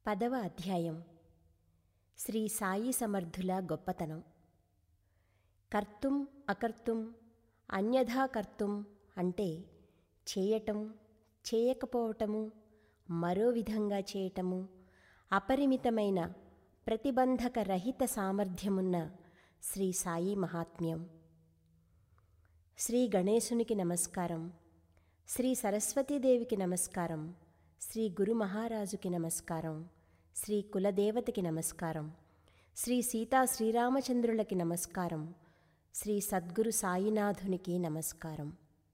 10వ అధ్యాయం శ్రీ సాయి సమర్థుల గొప్పతనం. కర్తుం అకర్తుం అన్యథా కర్తుం అంటే చేయటం, చేయకపోవటము, మరో విధంగా చేయటము, అపరిమితమైన ప్రతిబంధక రహిత సామర్థ్యమున్న శ్రీ సాయి మహాత్మ్యం. శ్రీ గణేశునికి నమస్కారం, శ్రీ సరస్వతీదేవికి నమస్కారం, శ్రీ గురు మహారాజుకి నమస్కారం, శ్రీ కులదేవతకి నమస్కారం, శ్రీ సీతా శ్రీరామచంద్రులకి నమస్కారం, శ్రీ సద్గురు సాయినాథునికి నమస్కారం.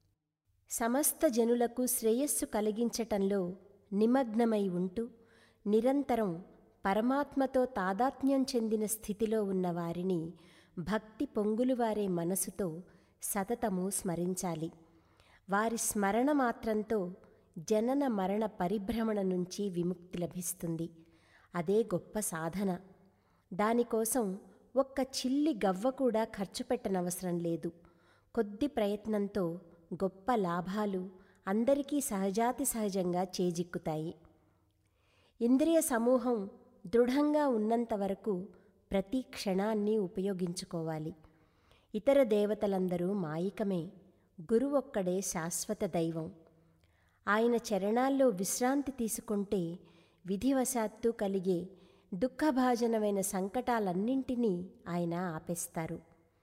సమస్త జనులకు శ్రేయస్సు కలిగించటంలో నిమగ్నమై ఉంటూ నిరంతరం పరమాత్మతో తాదాత్మ్యం చెందిన స్థితిలో ఉన్న వారిని భక్తి పొంగులువారే మనసుతో సతతము స్మరించాలి. వారి స్మరణ మాత్రంతో జనన మరణ పరిభ్రమణ నుంచి విముక్తి లభిస్తుంది. అదే గొప్ప సాధన. దానికోసం ఒక్క చిల్లి గవ్వ కూడా ఖర్చు పెట్టనవసరం లేదు. కొద్ది ప్రయత్నంతో గొప్ప లాభాలు అందరికీ సహజాతి సహజంగా చేజిక్కుతాయి. ఇంద్రియ సమూహం దృఢంగా ఉన్నంత వరకు ప్రతి క్షణాన్ని ఉపయోగించుకోవాలి. ఇతర దేవతలందరూ మాయికమే. గురువొక్కడే శాశ్వత దైవం. ఆయన చరణాల్లో విశ్రాంతి తీసుకుంటే విధివశాత్తు కలిగే దుఃఖభాజనమైన సంకటాలన్నింటినీ ఆయన ఆపేస్తారు.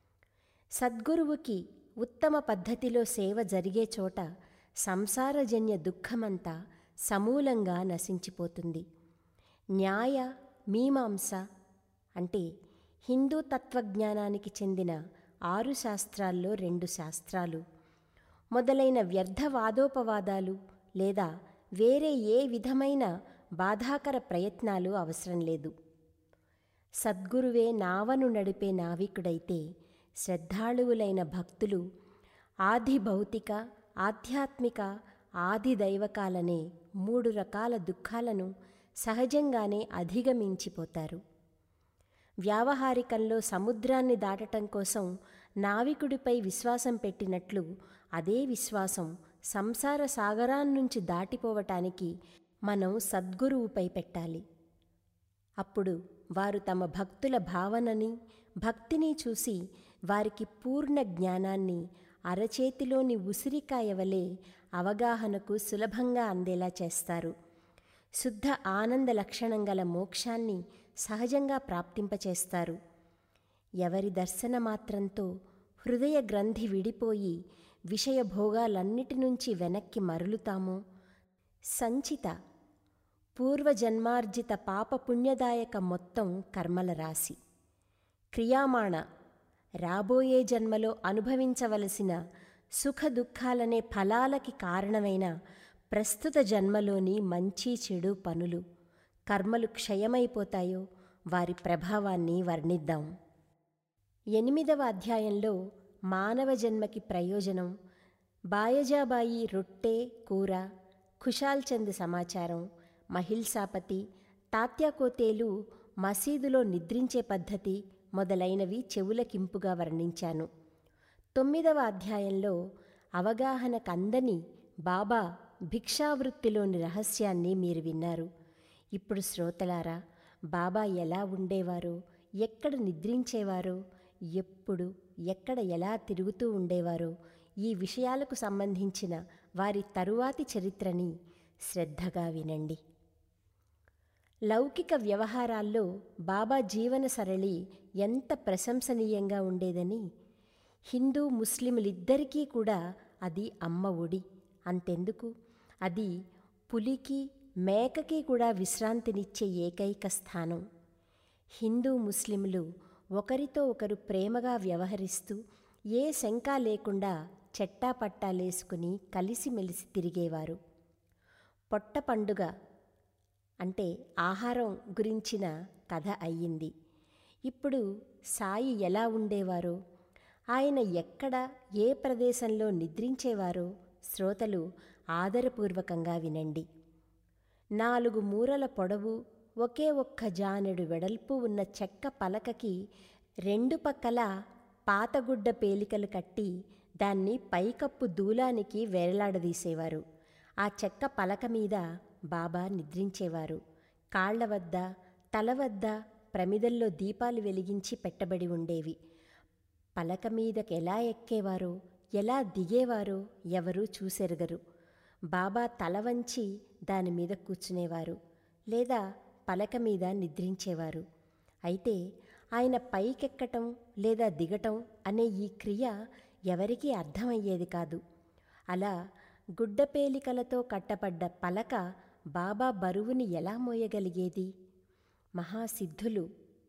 సద్గురువుకి ఉత్తమ పద్ధతిలో సేవ జరిగే చోట సంసారజన్య దుఃఖమంతా సమూలంగా నశించిపోతుంది. న్యాయ మీమాంస అంటే హిందూ తత్వజ్ఞానానికి చెందిన 6 శాస్త్రాల్లో 2 శాస్త్రాలు మొదలైన వ్యర్థ వాదోపవాదాలు లేదా వేరే ఏ విధమైన బాధాకర ప్రయత్నాలు అవసరం లేదు. సద్గురువే నావను నడిపే నావికుడైతే శ్రద్ధాళువులైన భక్తులు ఆది భౌతిక, ఆధ్యాత్మిక, ఆది దైవకాలనే 3 రకాల దుఃఖాలను సహజంగానే అధిగమించిపోతారు. వ్యావహారికంలో సముద్రాన్ని దాటటం కోసం నావికుడిపై విశ్వాసం పెట్టినట్లు అదే విశ్వాసం సంసార సాగరాన్నించి దాటిపోవటానికి మనం సద్గురువుపై పెట్టాలి. అప్పుడు వారు తమ భక్తుల భావనని, భక్తిని చూసి వారికి పూర్ణ జ్ఞానాన్ని అరచేతిలోని ఉసిరికాయ వలె అవగాహనకు సులభంగా అందేలా చేస్తారు. శుద్ధ ఆనంద లక్షణం గల మోక్షాన్ని సహజంగా ప్రాప్తింపచేస్తారు. ఎవరి దర్శన మాత్రంతో హృదయ గ్రంథి విడిపోయి విషయభోగాలన్నిటి నుంచి వెనక్కి మరలుతామో సంచిత పూర్వజన్మార్జిత పాపపుణ్యదాయక మొత్తం కర్మల రాశి, క్రియామాణ రాబోయే జన్మలో అనుభవించవలసిన సుఖ దుఃఖాలనే ఫలాలకి కారణమైన ప్రస్తుత జన్మలోని మంచి చెడు పనులు, కర్మలు క్షయమైపోతాయో వారి ప్రభావాన్ని వర్ణిద్దాం. 8వ అధ్యాయంలో మానవ జన్మకి ప్రయోజనం, బాయజాబాయి రొట్టె కూర, ఖుషాల్ చంద్ సమాచారం, మహిల్సాపతి, తాత్యాకోతేలు మసీదులో నిద్రించే పద్ధతి మొదలైనవి చెవులకింపుగా వర్ణించాను. 9వ అధ్యాయంలో అవగాహనకందని బాబా భిక్షావృత్తిలోని రహస్యాన్ని మీరు విన్నారు. ఇప్పుడు శ్రోతలారా, బాబా ఎలా ఉండేవారో, ఎక్కడ నిద్రించేవారో, ఎప్పుడు ఎక్కడ ఎలా తిరుగుతూ ఉండేవారో ఈ విషయాలకు సంబంధించిన వారి తరువాతి చరిత్రని శ్రద్ధగా వినండి. లౌకిక వ్యవహారాల్లో బాబా జీవన సరళి ఎంత ప్రశంసనీయంగా ఉండేదని, హిందూ ముస్లింలిద్దరికీ కూడా అది అమ్మ ఒడి. అంతెందుకు, అది పులికి మేకకి కూడా విశ్రాంతినిచ్చే ఏకైక స్థానం. హిందూ ముస్లింలు ఒకరితో ఒకరు ప్రేమగా వ్యవహరిస్తూ ఏ శంకా లేకుండా చెట్టాపట్టాలేసుకుని కలిసిమెలిసి తిరిగేవారు. పొట్ట పండుగ అంటే ఆహారం గురించిన కథ అయ్యింది. ఇప్పుడు సాయి ఎలా ఉండేవారో, ఆయన ఎక్కడ ఏ ప్రదేశంలో నిద్రించేవారో శ్రోతలు ఆదరపూర్వకంగా వినండి. 4 మూరల పొడవు, ఒకే ఒక్క జానెడు వెడల్పు ఉన్న చెక్క పలకకి 2 పక్కల పాతగుడ్డ పేలికలు కట్టి దాన్ని పైకప్పు దూలానికి వేలాడదీసేవారు. ఆ చెక్క పలక మీద బాబా నిద్రించేవారు. కాళ్ల వద్ద, తల వద్ద ప్రమిదల్లో దీపాలు వెలిగించి పెట్టబడి ఉండేవి. పలక మీదకు ఎలా ఎక్కేవారో, ఎలా దిగేవారో ఎవరూ చూసెరగరు. బాబా తల వంచి దానిమీద కూర్చునేవారు, లేదా పలక మీద నిద్రించేవారు. అయితే ఆయన పైకెక్కటం లేదా దిగటం అనే ఈ క్రియ ఎవరికీ అర్థమయ్యేది కాదు. అలా గుడ్డపేలికలతో కట్టబడ్డ పలక బాబా బరువుని ఎలా మోయగలిగేది? మహాసిద్ధులు,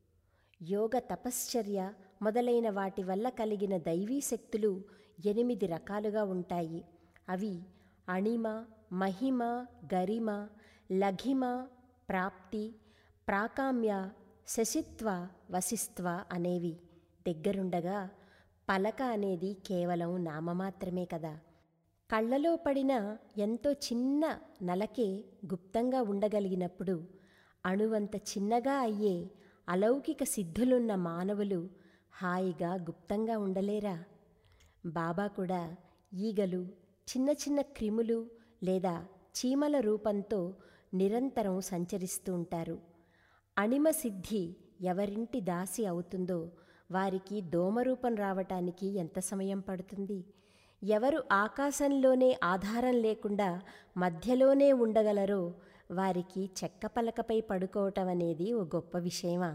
యోగ తపశ్చర్య మొదలైన వాటి వల్ల కలిగిన దైవీ శక్తులు 8 రకాలుగా ఉంటాయి. అవి అణిమ, మహిమ, గరిమ, లఘిమ, ప్రాప్తి, ప్రాకామ్య, శశిత్వ, వశిత్వ అనేవి దగ్గరుండగా పలక అనేది కేవలం నామమాత్రమే కదా. కళ్ళలో పడిన ఎంతో చిన్న నలకే గుప్తంగా ఉండగలిగినప్పుడు అణువంత చిన్నగా అయ్యే అలౌకిక సిద్ధులున్న మానవులు హాయిగా గుప్తంగా ఉండలేరా? బాబా కూడా ఈగలు, చిన్న చిన్న క్రిములు లేదా చీమల రూపంతో నిరంతరం సంచరిస్తూ ఉంటారు. అణిమ సిద్ధి ఎవరింటి దాసి అవుతుందో వారికి దోమరూపం రావటానికి ఎంత సమయం పడుతుంది? ఎవరు ఆకాశంలోనే ఆధారం లేకుండా మధ్యలోనే ఉండగలరో వారికి చెక్క పలకపై పడుకోవటం అనేది ఓ గొప్ప విషయమా?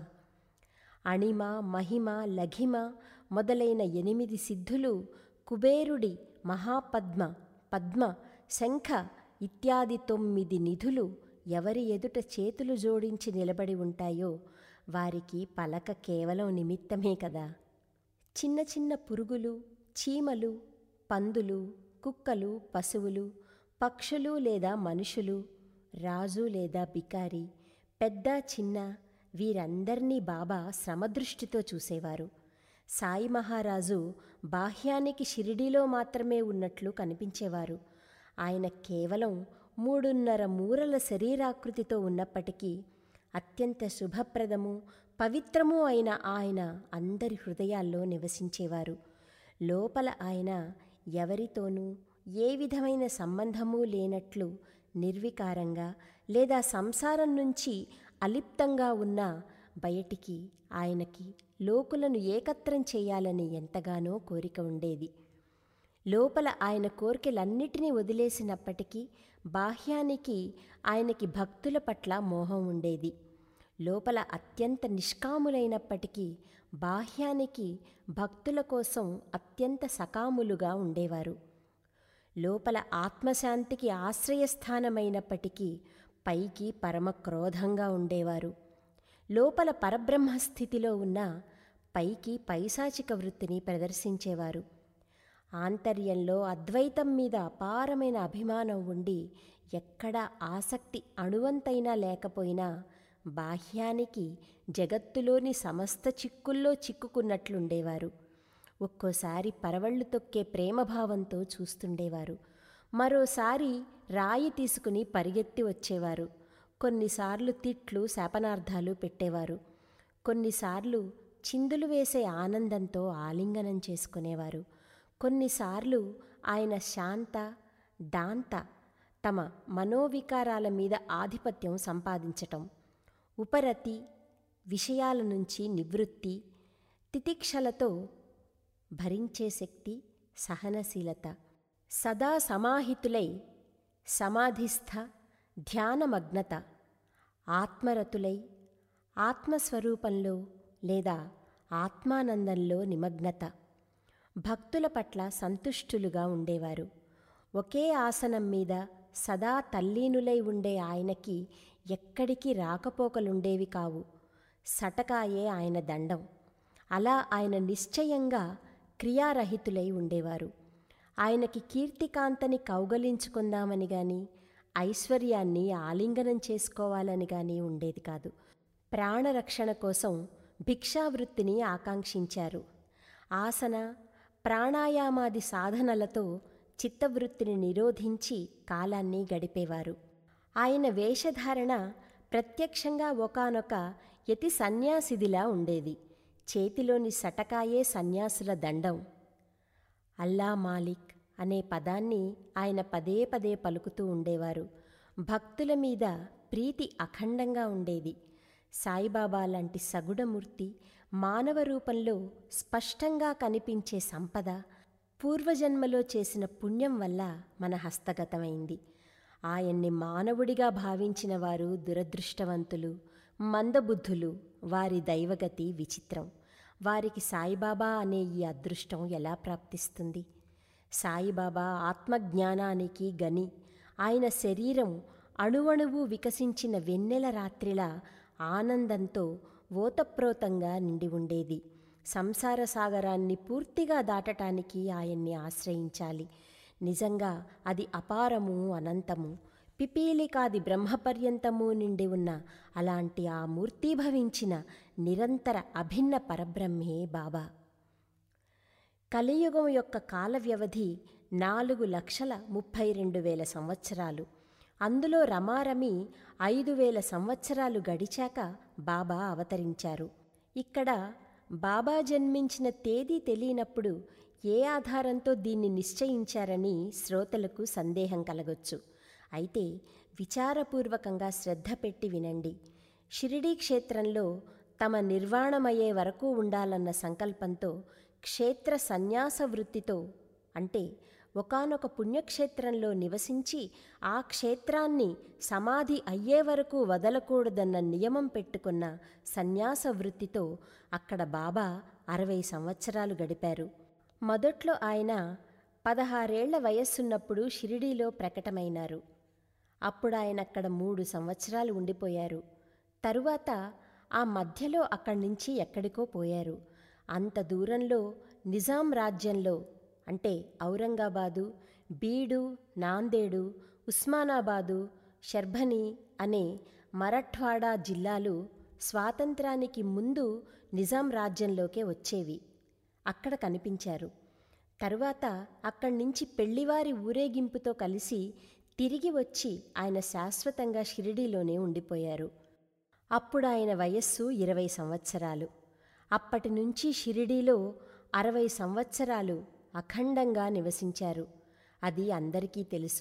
అణిమ, మహిమ, లఘిమ మొదలైన 8 సిద్ధులు కుబేరుడి మహాపద్మ, పద్మ, శంఖ ఇత్యాది 9 నిధులు ఎవరి ఎదుట చేతులు జోడించి నిలబడి ఉంటాయో వారికి పలక కేవలం నిమిత్తమే కదా. చిన్న చిన్న పురుగులు, చీమలు, పందులు, కుక్కలు, పశువులు, పక్షులు లేదా మనుషులు, రాజు లేదా బికారి, పెద్ద చిన్న వీరందర్నీ బాబా శ్రమదృష్టితో చూసేవారు. సాయి మహారాజు బాహ్యానికి షిరిడీలో మాత్రమే ఉన్నట్లు కనిపించేవారు. ఆయన కేవలం 3.5 మూరల శరీరాకృతితో ఉన్నప్పటికీ అత్యంత శుభప్రదము, పవిత్రము అయిన ఆయన అందరి హృదయాల్లో నివసించేవారు. లోపల ఆయన ఎవరితోనూ ఏ విధమైన సంబంధమూ లేనట్లు నిర్వికారంగా లేదా సంసారం నుంచి అలిప్తంగా ఉన్న బయటికి ఆయనకి లోకులను ఏకత్రం చేయాలని ఎంతగానో కోరిక ఉండేది. లోపల ఆయన కోరికలన్నిటినీ వదిలేసినప్పటికీ బాహ్యానికి ఆయనకి భక్తుల పట్ల మోహం ఉండేది. లోపల అత్యంత నిష్కాములైనప్పటికీ బాహ్యానికి భక్తుల కోసం అత్యంత సకాములుగా ఉండేవారు. లోపల ఆత్మశాంతికి ఆశ్రయస్థానమైనప్పటికీ పైకి పరమ క్రోధంగా ఉండేవారు. లోపల పరబ్రహ్మస్థితిలో ఉన్న పైకి పైశాచిక వృత్తిని ప్రదర్శించేవారు. ఆంతర్యంలో అద్వైతం మీద అపారమైన అభిమానం ఉండి ఎక్కడా ఆసక్తి అణువంతైనా లేకపోయినా బాహ్యానికి జగత్తులోని సమస్త చిక్కుల్లో చిక్కుకున్నట్లుండేవారు. ఒక్కోసారి పరవళ్ళు తొక్కే ప్రేమభావంతో చూస్తుండేవారు. మరోసారి రాయి తీసుకుని పరిగెత్తి వచ్చేవారు. కొన్నిసార్లు తిట్లు, శాపనార్థాలు పెట్టేవారు. కొన్నిసార్లు చిందులు వేసే ఆనందంతో ఆలింగనం చేసుకునేవారు. కొన్నిసార్లు ఆయన శాంత, దాంత తమ మనోవికారాల మీద ఆధిపత్యం సంపాదించటం, ఉపరతి, విషయాల నుంచి నివృత్తి, తితిక్షలతో భరించే శక్తి, సహనశీలత, సదా సమాహితులై సమాధిస్థ ధ్యానమగ్నత, ఆత్మరతులై ఆత్మస్వరూపంలో లేదా ఆత్మానందంలో నిమగ్నత, భక్తుల పట్ల సంతుష్టులుగా ఉండేవారు. ఒకే ఆసనం మీద సదా తల్లీనులై ఉండే ఆయనకి ఎక్కడికి రాకపోకలుండేవి కావు. సటకాయే ఆయన దండం. అలా ఆయన నిశ్చయంగా క్రియారహితులై ఉండేవారు. ఆయనకి కీర్తికాంతని కౌగలించుకుందామని గాని, ఐశ్వర్యాన్ని ఆలింగనం చేసుకోవాలని గాని ఉండేది కాదు. ప్రాణరక్షణ కోసం భిక్షావృత్తిని ఆకాంక్షించారు. ఆసన, ప్రాణాయామాది సాధనలతో చిత్తవృత్తిని నిరోధించి కాలాన్ని గడిపేవారు. ఆయన వేషధారణ ప్రత్యక్షంగా ఒకానొక యతి సన్యాసిదిలా ఉండేది. చేతిలోని సటకాయే సన్యాసుల దండం. అల్లా మాలిక్ అనే పదాన్ని ఆయన పదే పదే పలుకుతూ ఉండేవారు. భక్తుల మీద ప్రీతి అఖండంగా ఉండేది. సాయిబాబా లాంటి సగుణమూర్తి మానవ రూపంలో స్పష్టంగా కనిపించే సంపద పూర్వజన్మలో చేసిన పుణ్యం వల్ల మన హస్తగతమైంది. ఆయన్ని మానవుడిగా భావించిన వారు దురదృష్టవంతులు, మందబుద్ధులు. వారి దైవగతి విచిత్రం. వారికి సాయిబాబా అనే ఈ అదృష్టం ఎలా ప్రాప్తిస్తుంది? సాయిబాబా ఆత్మజ్ఞానానికి గని. ఆయన శరీరం అణువణువు వికసించిన వెన్నెల రాత్రిలా ఆనందంతో ఓతప్రోతంగా నిండి ఉండేది. సంసార సాగరాన్ని పూర్తిగా దాటటానికి ఆయన్ని ఆశ్రయించాలి. నిజంగా అది అపారము, అనంతము, పిపీలికాది బ్రహ్మపర్యంతము నిండి ఉన్న అలాంటి ఆ మూర్తీభవించిన నిరంతర అభిన్న పరబ్రహ్మే బాబా. కలియుగం యొక్క కాల వ్యవధి 4,32,000 సంవత్సరాలు. అందులో రమారమి 5,000 సంవత్సరాలు గడిచాక బాబా అవతరించారు. ఇక్కడ బాబా జన్మించిన తేదీ తెలియనప్పుడు ఏ ఆధారంతో దీన్ని నిశ్చయించారని శ్రోతలకు సందేహం కలగొచ్చు. అయితే విచారపూర్వకంగా శ్రద్ధ పెట్టి వినండి. షిరిడీ క్షేత్రంలో తమ నిర్వాణమయ్యే వరకు ఉండాలన్న సంకల్పంతో క్షేత్ర సన్యాస వృత్తితో, అంటే ఒకానొక పుణ్యక్షేత్రంలో నివసించి ఆ క్షేత్రాన్ని సమాధి అయ్యే వరకు వదలకూడదన్న నియమం పెట్టుకున్న సన్యాస వృత్తితో అక్కడ బాబా 60 సంవత్సరాలు గడిపారు. మొదట్లో ఆయన 16 ఏళ్ల వయస్సున్నప్పుడు షిరిడీలో ప్రకటమైనారు. అప్పుడు ఆయన అక్కడ 3 సంవత్సరాలు ఉండిపోయారు. తరువాత ఆ మధ్యలో అక్కడి నుంచి ఎక్కడికో పోయారు. అంత దూరంలో నిజాం రాజ్యంలో, అంటే ఔరంగాబాదు, బీడు, నాందేడు, ఉస్మానాబాదు, షర్భని అనే మరఠ్వాడా జిల్లాలు స్వాతంత్రానికి ముందు నిజాం రాజ్యంలోకే వచ్చేవి. అక్కడ కనిపించారు. తరువాత అక్కడి నుంచి పెళ్లివారి ఊరేగింపుతో కలిసి తిరిగి వచ్చి ఆయన శాశ్వతంగా షిరిడీలోనే ఉండిపోయారు. అప్పుడు ఆయన వయస్సు 20 సంవత్సరాలు. అప్పటి నుంచి షిరిడీలో 60 సంవత్సరాలు అఖండంగా నివసించారు. అది అందరికీ తెలుసు.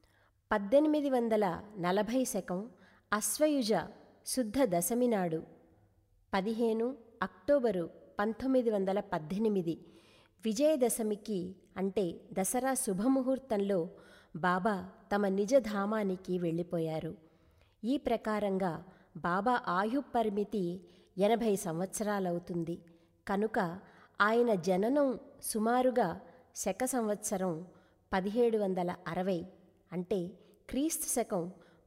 1840 శకం అశ్వయుజ శుద్ధ దశమి నాడు 15 అక్టోబరు 1918 విజయదశమికి, అంటే దసరా శుభముహూర్తంలో బాబా తమ నిజధామానికి వెళ్ళిపోయారు. ఈ ప్రకారంగా బాబా ఆయుపరిమితి 80 సంవత్సరాలవుతుంది. కనుక ఆయన జననం సుమారుగా శక సంవత్సరం 1760, అంటే క్రీస్తు శకం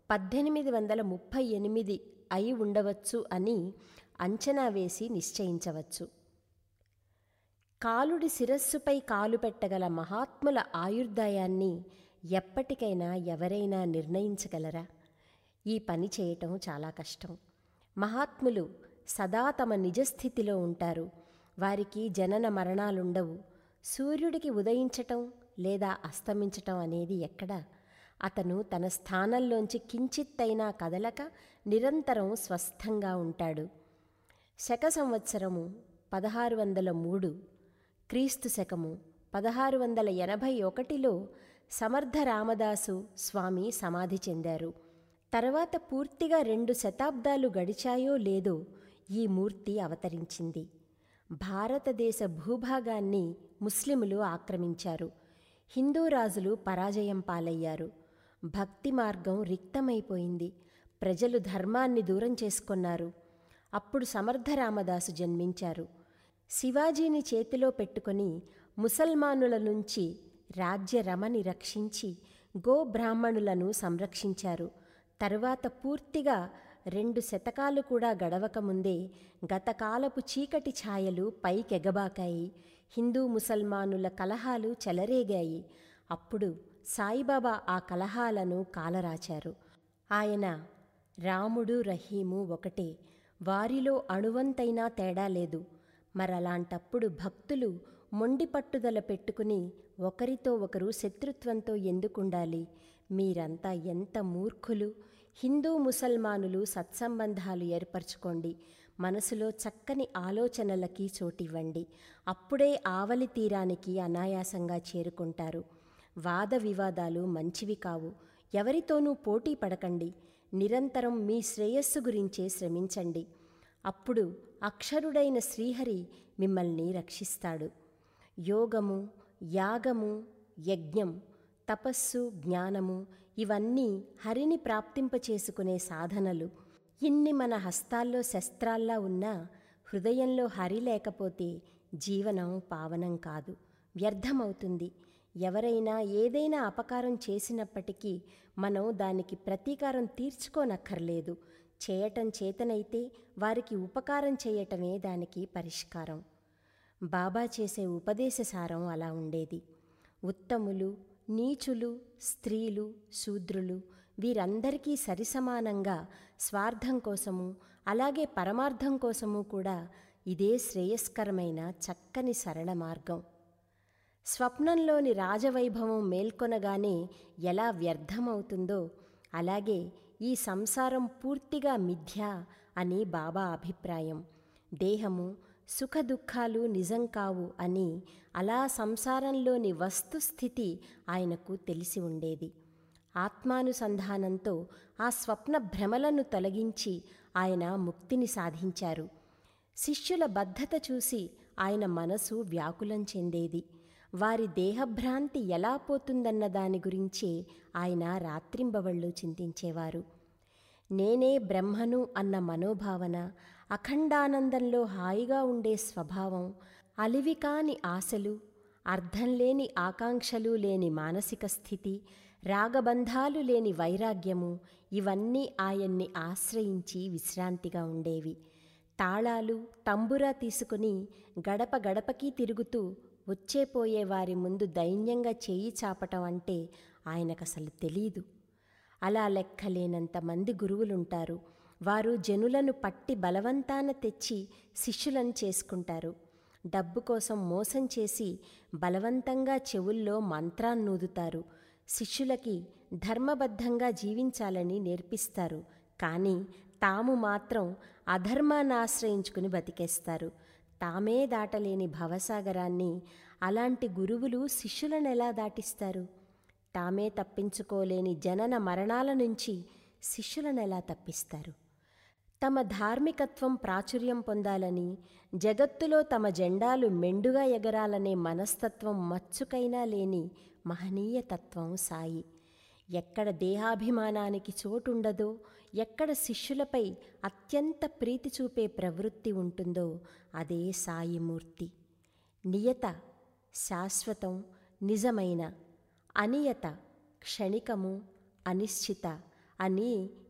1838 అయి ఉండవచ్చు అని అంచనా వేసి నిశ్చయించవచ్చు. కాలుడి శిరస్సుపై కాలు పెట్టగల మహాత్ముల ఆయుర్దాయాన్ని ఎప్పటికైనా ఎవరైనా నిర్ణయించగలరా? ఈ పని చేయటం చాలా కష్టం. మహాత్ములు సదా తమ నిజస్థితిలో ఉంటారు. వారికి జనన మరణాలుండవు. సూర్యుడికి ఉదయించటం లేదా అస్తమించటం అనేది ఎక్కడా? అతను తన స్థానంలోంచి కించిత్తైనా కదలక నిరంతరం స్వస్థంగా ఉంటాడు. శక సంవత్సరము 1603, క్రీస్తు శకము 1681లో సమర్థ రామదాసు స్వామి సమాధి చెందారు. తర్వాత పూర్తిగా 2 శతాబ్దాలు గడిచాయో లేదో ఈ మూర్తి అవతరించింది. భారతదేశ భూభాగాన్ని ముస్లిములు ఆక్రమించారు. హిందూ రాజులు పరాజయం పాలయ్యారు. భక్తి మార్గం రిక్తమైపోయింది. ప్రజలు ధర్మాన్ని దూరం చేసుకొన్నారు. అప్పుడు సమర్థ రామదాసు జన్మించారు. శివాజీని చేతిలో పెట్టుకొని ముసల్మానుల నుంచి రాజ్య రమని రక్షించి గోబ్రాహ్మణులను సంరక్షించారు. తరువాత పూర్తిగా 2 శతకాలు కూడా గడవకముందే గతకాలపు చీకటి ఛాయలు పైకెగబాకాయి. హిందూ ముసల్మానుల కలహాలు చెలరేగాయి. అప్పుడు సాయిబాబా ఆ కలహాలను కాలరాచారు. ఆయన రాముడు రహీము ఒకటే, వారిలో అణువంతైనా తేడా లేదు. మరలాంటప్పుడు భక్తులు మొండి పట్టుదల పెట్టుకుని ఒకరితో ఒకరు శత్రుత్వంతో ఎందుకుండాలి? మీరంతా ఎంత మూర్ఖులు! హిందూ ముసల్మానులు సత్సంబంధాలు ఏర్పరచుకోండి. మనసులో చక్కని ఆలోచనలకి చోటివ్వండి. అప్పుడే ఆవలి తీరానికి అనాయాసంగా చేరుకుంటారు. వాద వివాదాలు మంచివి కావు. ఎవరితోనూ పోటీ పడకండి. నిరంతరం మీ శ్రేయస్సు గురించే శ్రమించండి. అప్పుడు అక్షరుడైన శ్రీహరి మిమ్మల్ని రక్షిస్తాడు. యోగము, యాగము, యజ్ఞం, తపస్సు, జ్ఞానము ఇవన్నీ హరిని ప్రాప్తింపచేసుకునే సాధనలు. ఇన్ని మన హస్తాల్లో శస్త్రాల్లా ఉన్నా హృదయంలో హరి లేకపోతే జీవనం పావనం కాదు, వ్యర్థమవుతుంది. ఎవరైనా ఏదైనా అపకారం చేసినప్పటికీ మనం దానికి ప్రతీకారం తీర్చుకోనక్కర్లేదు. చేయటం చేతనైతే వారికి ఉపకారం చేయటమే దానికి పరిష్కారం. బాబా చేసే ఉపదేశసారం అలా ఉండేది. ఉత్తములు, నీచులు, స్త్రీలు, శూద్రులు వీరందరికీ సరిసమానంగా స్వార్థం కోసము అలాగే పరమార్థం కోసము కూడా ఇదే శ్రేయస్కరమైన చక్కని సరళ మార్గం. స్వప్నంలోని రాజవైభవం మేల్కొనగానే ఎలా వ్యర్థమవుతుందో అలాగే ఈ సంసారం పూర్తిగా మిథ్య అని బాబా అభిప్రాయం. దేహము, సుఖదుఖాలు నిజం కావు అని అలా సంసారంలోని వస్తుస్థితి ఆయనకు తెలిసి ఉండేది. ఆత్మానుసంధానంతో ఆ స్వప్న భ్రమలను తొలగించి ఆయన ముక్తిని సాధించారు. శిష్యుల బద్ధత చూసి ఆయన మనసు వ్యాకులం చెందేది. వారి దేహభ్రాంతి ఎలా పోతుందన్న దాని గురించే ఆయన రాత్రింబవళ్ళు చింతించేవారు. నేనే బ్రహ్మను అన్న మనోభావన, అఖండానందంలో హాయిగా ఉండే స్వభావం, అలివికాని ఆశలు, అర్థంలేని ఆకాంక్షలు లేని మానసిక స్థితి, రాగబంధాలు లేని వైరాగ్యము ఇవన్నీ ఆయన్ని ఆశ్రయించి విశ్రాంతిగా ఉండేవి. తాళాలు, తంబురా తీసుకుని గడప గడపకి తిరుగుతూ వచ్చేపోయే వారి ముందు దైన్యంగా చేయి చాపటం అంటే ఆయనకసలు తెలీదు. అలా లెక్కలేనంత మంది గురువులుంటారు. వారు జనులను పట్టి బలవంతాన తెచ్చి శిష్యులను చేసుకుంటారు. డబ్బు కోసం మోసం చేసి బలవంతంగా చెవుల్లో మంత్రాన్నూదుతారు. శిష్యులకి ధర్మబద్ధంగా జీవించాలని నేర్పిస్తారు. కానీ తాము మాత్రం అధర్మాన్ని ఆశ్రయించుకుని బతికేస్తారు. తామే దాటలేని భవసాగరాన్ని అలాంటి గురువులు శిష్యులను ఎలా దాటిస్తారు? తామే తప్పించుకోలేని జనన మరణాల నుంచి శిష్యులను ఎలా తప్పిస్తారు? తమ ధార్మికత్వం ప్రాచుర్యం పొందాలని, జగత్తులో తమ జెండాలు మెండుగా ఎగరాలనే మనస్తత్వం మచ్చుకైనా లేని మహనీయ తత్వం సాయి. ఎక్కడ దేహాభిమానానికి చోటుండదో, ఎక్కడ శిష్యులపై అత్యంత ప్రీతి చూపే ప్రవృత్తి ఉంటుందో అదే సాయిమూర్తి. నియత శాశ్వతం, నిజమైన, అనియత క్షణికము, అనిశ్చిత అని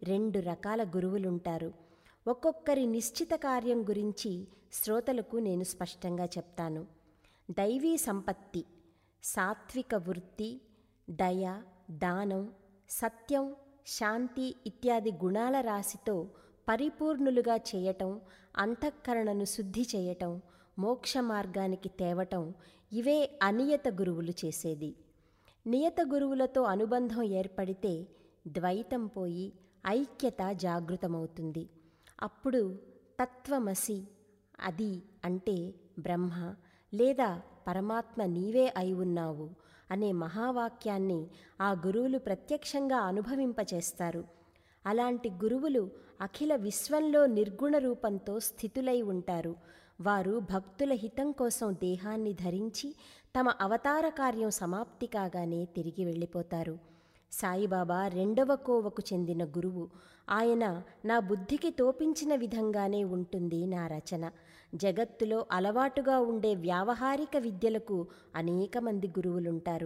2 రకాల గురువులుంటారు. ఒక్కొక్కరి నిశ్చిత కార్యం గురించి శ్రోతలకు నేను స్పష్టంగా చెప్తాను. దైవీ సంపత్తి, సాత్విక వృత్తి, దయ, దానం, సత్యం, శాంతి ఇత్యాది గుణాల రాశితో పరిపూర్ణులుగా చేయటం, అంతఃకరణను శుద్ధి చేయటం, మోక్ష మార్గానికి తేవటం ఇవే అనియత గురువులు చేసేది. నియత గురువులతో అనుబంధం ఏర్పడితే ద్వైతం పోయి ఐక్యత జాగృతమవుతుంది. అప్పుడు తత్వమసి, అది అంటే బ్రహ్మ లేదా పరమాత్మ నీవే అయి ఉన్నావు అనే మహావాక్యాన్ని ఆ గురువులు ప్రత్యక్షంగా అనుభవింపచేస్తారు. అలాంటి గురువులు అఖిల విశ్వంలో నిర్గుణ రూపంతో స్థితులై ఉంటారు. వారు భక్తుల హితం కోసం దేహాన్ని ధరించి తమ అవతార కార్యం సమాప్తి కాగానే తిరిగి వెళ్ళిపోతారు. సాయిబాబా 2వ కోవకు చెందిన గురువు. ఆయన నా బుద్ధికి తోపించిన విధంగానే ఉంటుంది నా రచన. జగత్తులో అలవాటుగా ఉండే వ్యావహారిక విద్యలకు అనేక మంది గురువులుంటారు.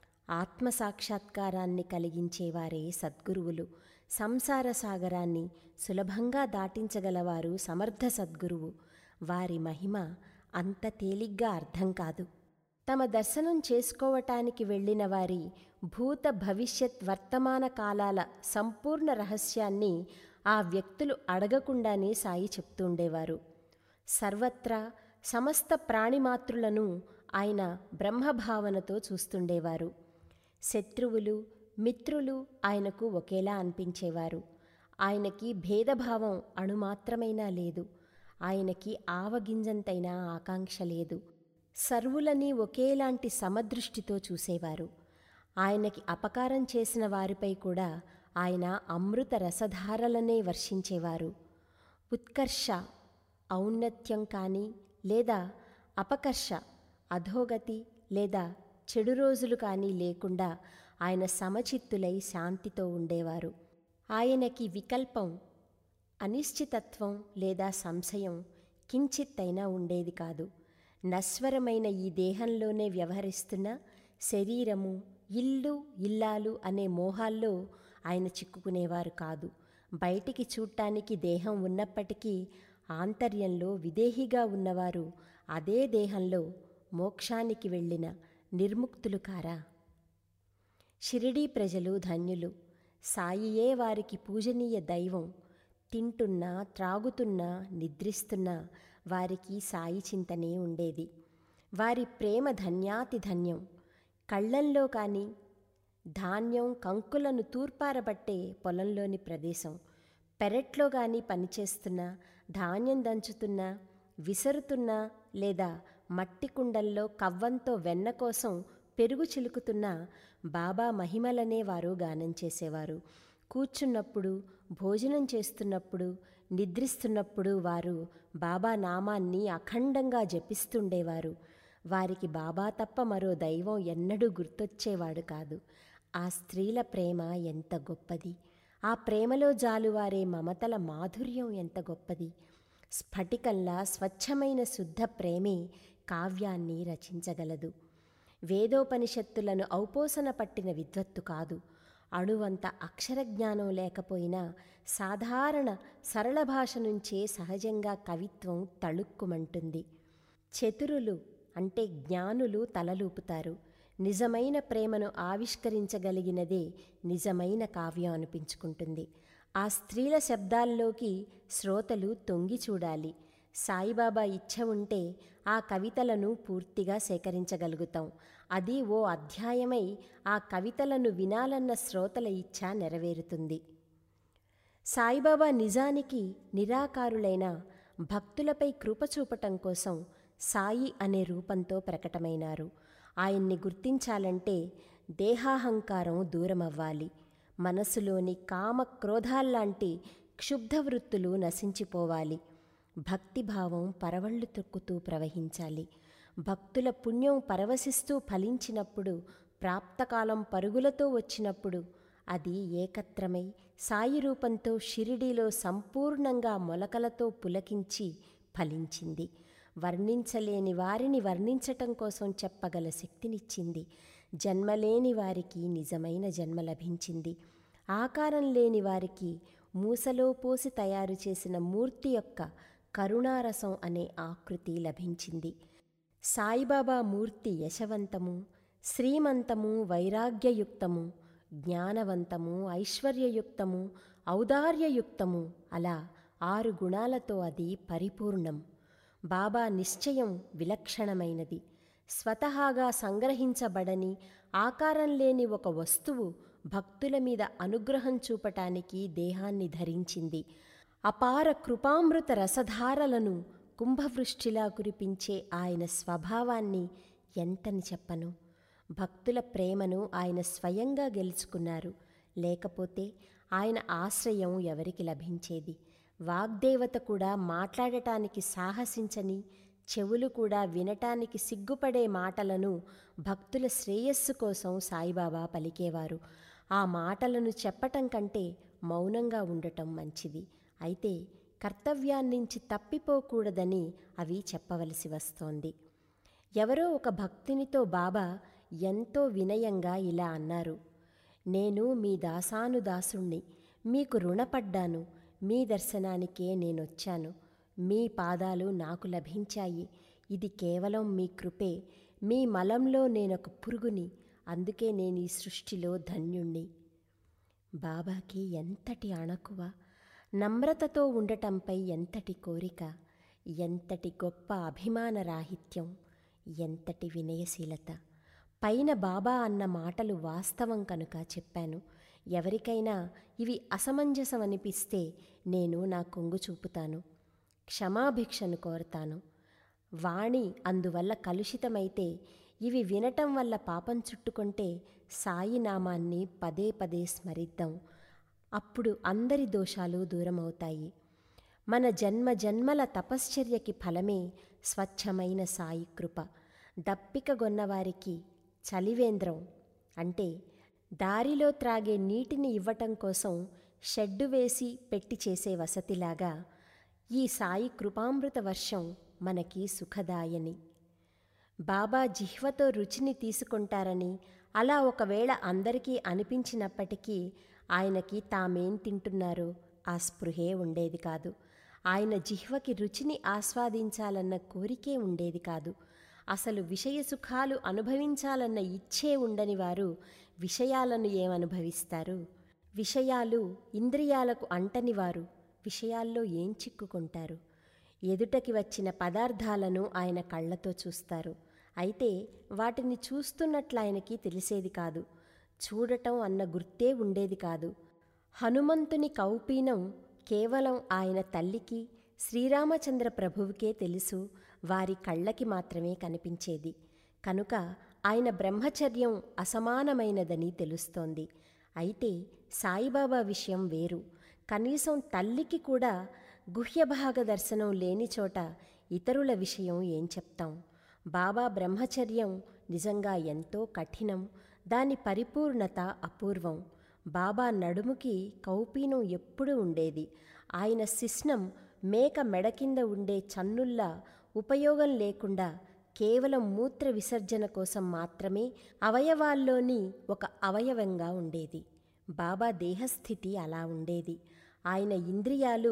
ఆత్మసాక్షాత్కారాన్ని కలిగించేవారే సద్గురువులు. సంసార సాగరాన్ని సులభంగా దాటించగలవారు సమర్థ సద్గురువు. వారి మహిమ అంత తేలిగ్గా అర్థం కాదు. తమ దర్శనం చేసుకోవటానికి వెళ్ళిన వారి భూత భవిష్యత్ వర్తమాన కాలాల సంపూర్ణ రహస్యాన్ని ఆ వ్యక్తులు అడగకుండానే సాయి చెప్తుండేవారు. సర్వత్రా సమస్త ప్రాణిమాతృలను ఆయన బ్రహ్మభావనతో చూస్తుండేవారు. శత్రువులు, మిత్రులు ఆయనకు ఒకేలా అనిపించేవారు. ఆయనకి భేదభావం అణుమాత్రమైనా లేదు. ఆయనకి ఆవగింజంతైనా ఆకాంక్ష లేదు. సర్వులని ఒకేలాంటి సమదృష్టితో చూసేవారు. ఆయనకి అపకారం చేసిన వారిపై కూడా ఆయన అమృత రసధారలనే వర్షించేవారు. ఉత్కర్ష ఔన్నత్యం కానీ లేదా అపకర్ష అధోగతి లేదా చెడు రోజులు కానీ లేకుండా ఆయన సమచిత్తులై శాంతితో ఉండేవారు. ఆయనకి వికల్పం, అనిశ్చితత్వం లేదా సంశయం కించిత్తైనా ఉండేది కాదు. నశ్వరమైన ఈ దేహంలోనే వ్యవహరిస్తున్న శరీరము, ఇల్లు, ఇల్లాలు అనే మోహాల్లో ఆయన చిక్కుకునేవారు కాదు. బయటికి చూడటానికి దేహం ఉన్నప్పటికీ ఆంతర్యంలో విదేహిగా ఉన్నవారు అదే దేహంలో మోక్షానికి వెళ్ళిన నిర్ముక్తులు కారా? షిరిడీ ప్రజలు ధన్యులు. సాయియే వారికి పూజనీయ దైవం. తింటున్నా, త్రాగుతున్నా, నిద్రిస్తున్నా వారికి సాయి చింతనే ఉండేది. వారి ప్రేమ ధన్యాతి ధన్యం. కళ్ళంలో కానీ ధాన్యం కంకులను తూర్పారబట్టే పొలంలోని ప్రదేశం, పెరట్లో కానీ పనిచేస్తున్నా, ధాన్యం దంచుతున్నా, విసరుతున్నా లేదా మట్టి కుండల్లో కవ్వంతో వెన్న కోసం పెరుగు చిలుకుతున్నా బాబా మహిమలనే వారు గానం చేసేవారు. కూర్చున్నప్పుడు, భోజనం చేస్తున్నప్పుడు, నిద్రిస్తున్నప్పుడు వారు బాబా నామాన్ని అఖండంగా జపిస్తుండేవారు. వారికి బాబా తప్ప మరో దైవం ఎన్నడూ గుర్తొచ్చేవాడు కాదు. ఆ స్త్రీల ప్రేమ ఎంత గొప్పది! ఆ ప్రేమలో జాలువారే మమతల మాధుర్యం ఎంత గొప్పది! స్ఫటికంలా స్వచ్ఛమైన శుద్ధ ప్రేమే కావ్యాన్ని రచించగలదు. వేదోపనిషత్తులను ఔపోసన పట్టిన విద్వత్తు కాదు. అణువంత అక్షర జ్ఞానం లేకపోయినా సాధారణ సరళ భాష నుంచే సహజంగా కవిత్వం తళుక్కుమంటుంది. చతురులు అంటే జ్ఞానులు తలలూపుతారు. నిజమైన ప్రేమను ఆవిష్కరించగలిగినదే నిజమైన కావ్యం అనిపించుకుంటుంది. ఆ స్త్రీల శబ్దాల్లోకి శ్రోతలు తొంగి చూడాలి. సాయిబాబా ఇచ్ఛ ఉంటే ఆ కవితలను పూర్తిగా సేకరించగలుగుతాం. అది ఓ అధ్యాయమై ఆ కవితలను వినాలన్న శ్రోతల ఇచ్ఛ నెరవేరుతుంది. సాయిబాబా నిజానికి నిరాకారులైన భక్తులపై కృప చూపటం కోసం సాయి అనే రూపంతో ప్రకటమైనారు. ఆయన్ని గుర్తించాలంటే దేహాహంకారం దూరమవ్వాలి. మనసులోని కామ క్రోధాల్లాంటి క్షుబ్ధ వృత్తులు నశించిపోవాలి. భక్తిభావం పరవళ్ళు తొక్కుతూ ప్రవహించాలి. భక్తుల పుణ్యం పరవశిస్తూ ఫలించినప్పుడు, ప్రాప్తకాలం పరుగులతో వచ్చినప్పుడు అది ఏకత్రమై సాయి రూపంతో షిరిడీలో సంపూర్ణంగా మొలకలతో పులకించి ఫలించింది. వర్ణించలేని వారిని వర్ణించటం కోసం చెప్పగల శక్తినిచ్చింది. జన్మలేని వారికి నిజమైన జన్మ లభించింది. ఆకారం లేని వారికి మూసలో పోసి తయారు చేసిన మూర్తి యొక్క కరుణారసం అనే ఆకృతి లభించింది. సాయిబాబా మూర్తి యశవంతము, శ్రీమంతము, వైరాగ్యయుక్తము, జ్ఞానవంతము, ఐశ్వర్యయుక్తము, ఔదార్యయుక్తము, అలా 6 గుణాలతో అది పరిపూర్ణం. బాబా నిశ్చయం విలక్షణమైనది. స్వతహాగా సంగ్రహించబడని, ఆకారం లేని ఒక వస్తువు భక్తుల మీద అనుగ్రహం చూపటానికి దేహాన్ని ధరించింది. అపార కృపామృత రసధారలను కుంభవృష్టిలా కురిపించే ఆయన స్వభావాన్ని ఎంతని చెప్పను. భక్తుల ప్రేమను ఆయన స్వయంగా గెలుచుకున్నారు. లేకపోతే ఆయన ఆశ్రయం ఎవరికి లభించేది? వాగ్దేవత కూడా మాట్లాడటానికి సాహసించని, చెవులు కూడా వినటానికి సిగ్గుపడే మాటలను భక్తుల శ్రేయస్సు కోసం సాయిబాబా పలికేవారు. ఆ మాటలను చెప్పటం కంటే మౌనంగా ఉండటం మంచిది. అయితే కర్తవ్యాన్నించి తప్పిపోకూడదని అవి చెప్పవలసి వస్తోంది. ఎవరో ఒక భక్తునితో బాబా ఎంతో వినయంగా ఇలా అన్నారు: నేను మీ దాసానుదాసుణ్ణి, మీకు రుణపడ్డాను. మీ దర్శనానికే నేనొచ్చాను. మీ పాదాలు నాకు లభించాయి. ఇది కేవలం మీ కృపే. మీ మలంలో నేనొక పురుగుని, అందుకే నేను ఈ సృష్టిలో ధన్యుణ్ణి. బాబాకి ఎంతటి అణకువ, నమ్రతతో ఉండటంపై ఎంతటి కోరిక, ఎంతటి గొప్ప అభిమాన రాహిత్యం, ఎంతటి వినయశీలత. పైన బాబా అన్న మాటలు వాస్తవం కనుక చెప్పాను. ఎవరికైనా ఇవి అసమంజసం అనిపిస్తే నేను నా కొంగు చూపుతాను, క్షమాభిక్షను కోరతాను. వాణి అందువల్ల కలుషితమైతే, ఇవి వినటం వల్ల పాపం చుట్టుకుంటే సాయి నామాన్ని పదే పదే స్మరిద్దాం. అప్పుడు అందరి దోషాలు దూరమవుతాయి. మన జన్మ జన్మల తపశ్చర్యకి ఫలమే స్వచ్ఛమైన సాయి కృప. దప్పికగొన్నవారికి చలివేంద్రం అంటే దారిలో త్రాగే నీటిని ఇవ్వటం కోసం షెడ్డు వేసి పెట్టి చేసే వసతిలాగా ఈ సాయి కృపామృత వర్షం మనకి సుఖదాయని. బాబా జిహ్వతో రుచిని తీసుకుంటారని అలా ఒకవేళ అందరికీ అనిపించినప్పటికీ ఆయనకి తామేం తింటున్నారో ఆ స్పృహే ఉండేది కాదు. ఆయన జిహ్వకి రుచిని ఆస్వాదించాలన్న కోరికే ఉండేది కాదు. అసలు విషయ సుఖాలు అనుభవించాలన్న ఇచ్చే ఉండని వారు విషయాలను ఏమనుభవిస్తారు? విషయాలు ఇంద్రియాలకు అంటని వారు విషయాల్లో ఏం చిక్కుకుంటారు? ఎదుటకి వచ్చిన పదార్థాలను ఆయన కళ్ళతో చూస్తారు. అయితే వాటిని చూస్తున్నట్లు ఆయనకి తెలిసేది కాదు. చూడటం అన్న గుర్తే ఉండేది కాదు. హనుమంతుని కౌపీనం కేవలం ఆయన తల్లికి శ్రీరామచంద్ర ప్రభువుకే తెలుసు, వారి కళ్ళకి మాత్రమే కనిపించేది. కనుక ఆయన బ్రహ్మచర్యం అసమానమైనదని తెలుస్తోంది. అయితే సాయిబాబా విషయం వేరు. కనీసం తల్లికి కూడా గుహ్యభాగ దర్శనం లేని చోట ఇతరుల విషయం ఏం చెప్తాం? బాబా బ్రహ్మచర్యం నిజంగా ఎంతో కఠినం. దాని పరిపూర్ణత అపూర్వం. బాబా నడుముకి కౌపీనం ఎప్పుడూ ఉండేది. ఆయన శిస్నం మేక మెడ కింద ఉండే చన్నుల్లా ఉపయోగం లేకుండా కేవలం మూత్ర విసర్జన కోసం మాత్రమే అవయవాల్లోని ఒక అవయవంగా ఉండేది. బాబా దేహస్థితి అలా ఉండేది. ఆయన ఇంద్రియాలు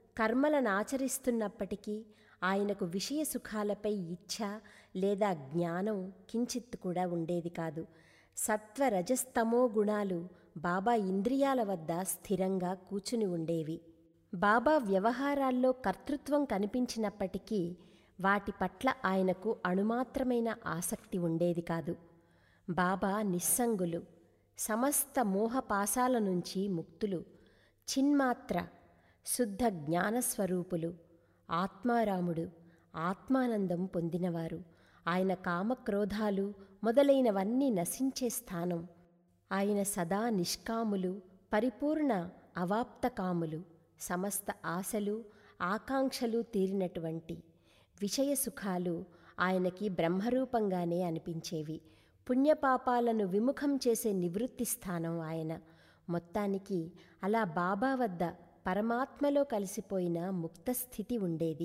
కర్మలనాచరిస్తున్నప్పటికీ ఆయనకు విషయ సుఖాలపై ఇచ్ఛ లేదా జ్ఞానం కించిత్తు కూడా ఉండేది కాదు. సత్వ రజస్తమో గుణాలు బాబా ఇంద్రియాల వద్ద స్థిరంగా కూచుని ఉండేవి. బాబా వ్యవహారాల్లో కర్తృత్వం కనిపించినప్పటికీ వాటి పట్ల ఆయనకు అణుమాత్రమైన ఆసక్తి ఉండేది కాదు. బాబా నిస్సంగులు, సమస్త మోహపాశాల నుంచి ముక్తులు, చిన్మాత్ర శుద్ధ జ్ఞానస్వరూపులు, ఆత్మారాముడు, ఆత్మానందం పొందినవారు. ఆయన కామక్రోధాలు మొదలైనవన్నీ నశించే స్థానం. ఆయన సదా నిష్కాములు, పరిపూర్ణ అవాప్తకాములు, సమస్త ఆశలు ఆకాంక్షలు తీరినటువంటి విషయ సుఖాలు ఆయనకి బ్రహ్మరూపంగానే అనిపించేవి. పుణ్యపాపాలను విముఖం చేసే నివృత్తి స్థానం ఆయన. మొత్తానికి అలా బాబా వద్ద పరమాత్మలో కలిసిపోయిన ముక్తస్థితి ఉండేది.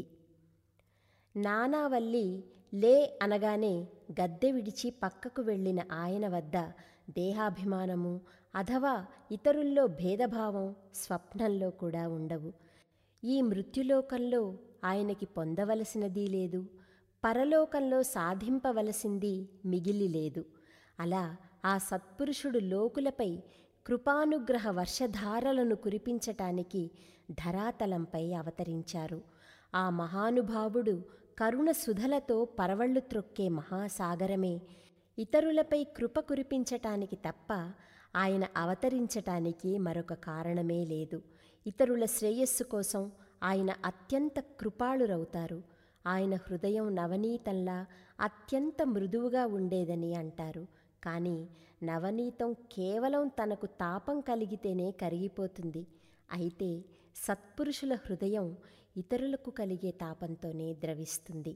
నానావల్లి లే అనగానే గద్దె విడిచి పక్కకు వెళ్ళిన ఆయన వద్ద దేహాభిమానము అథవా ఇతరుల్లో భేదభావం స్వప్నంలో కూడా ఉండవు. ఈ మృత్యులోకంలో ఆయనకి పొందవలసినది లేదు, పరలోకంలో సాధింపవలసింది మిగిలి లేదు. అలా ఆ సత్పురుషుడు లోకులపై కృపానుగ్రహ వర్షధారలను కురిపించటానికి ధరాతలంపై అవతరించారు. ఆ మహానుభావుడు కరుణ సుధలతో పరవళ్ళు త్రొక్కే మహాసాగరమే. ఇతరులపై కృప కురిపించటానికి తప్ప ఆయన అవతరించటానికి మరొక కారణమే లేదు. ఇతరుల శ్రేయస్సు కోసం ఆయన అత్యంత కృపాళురవుతారు. ఆయన హృదయం నవనీతంలా అత్యంత మృదువుగా ఉండేదని అంటారు. కానీ నవనీతం కేవలం తనకు తాపం కలిగితేనే కరిగిపోతుంది. అయితే సత్పురుషుల హృదయం ఇతరులకు కలిగే తాపంతోనే ద్రవిస్తుంది.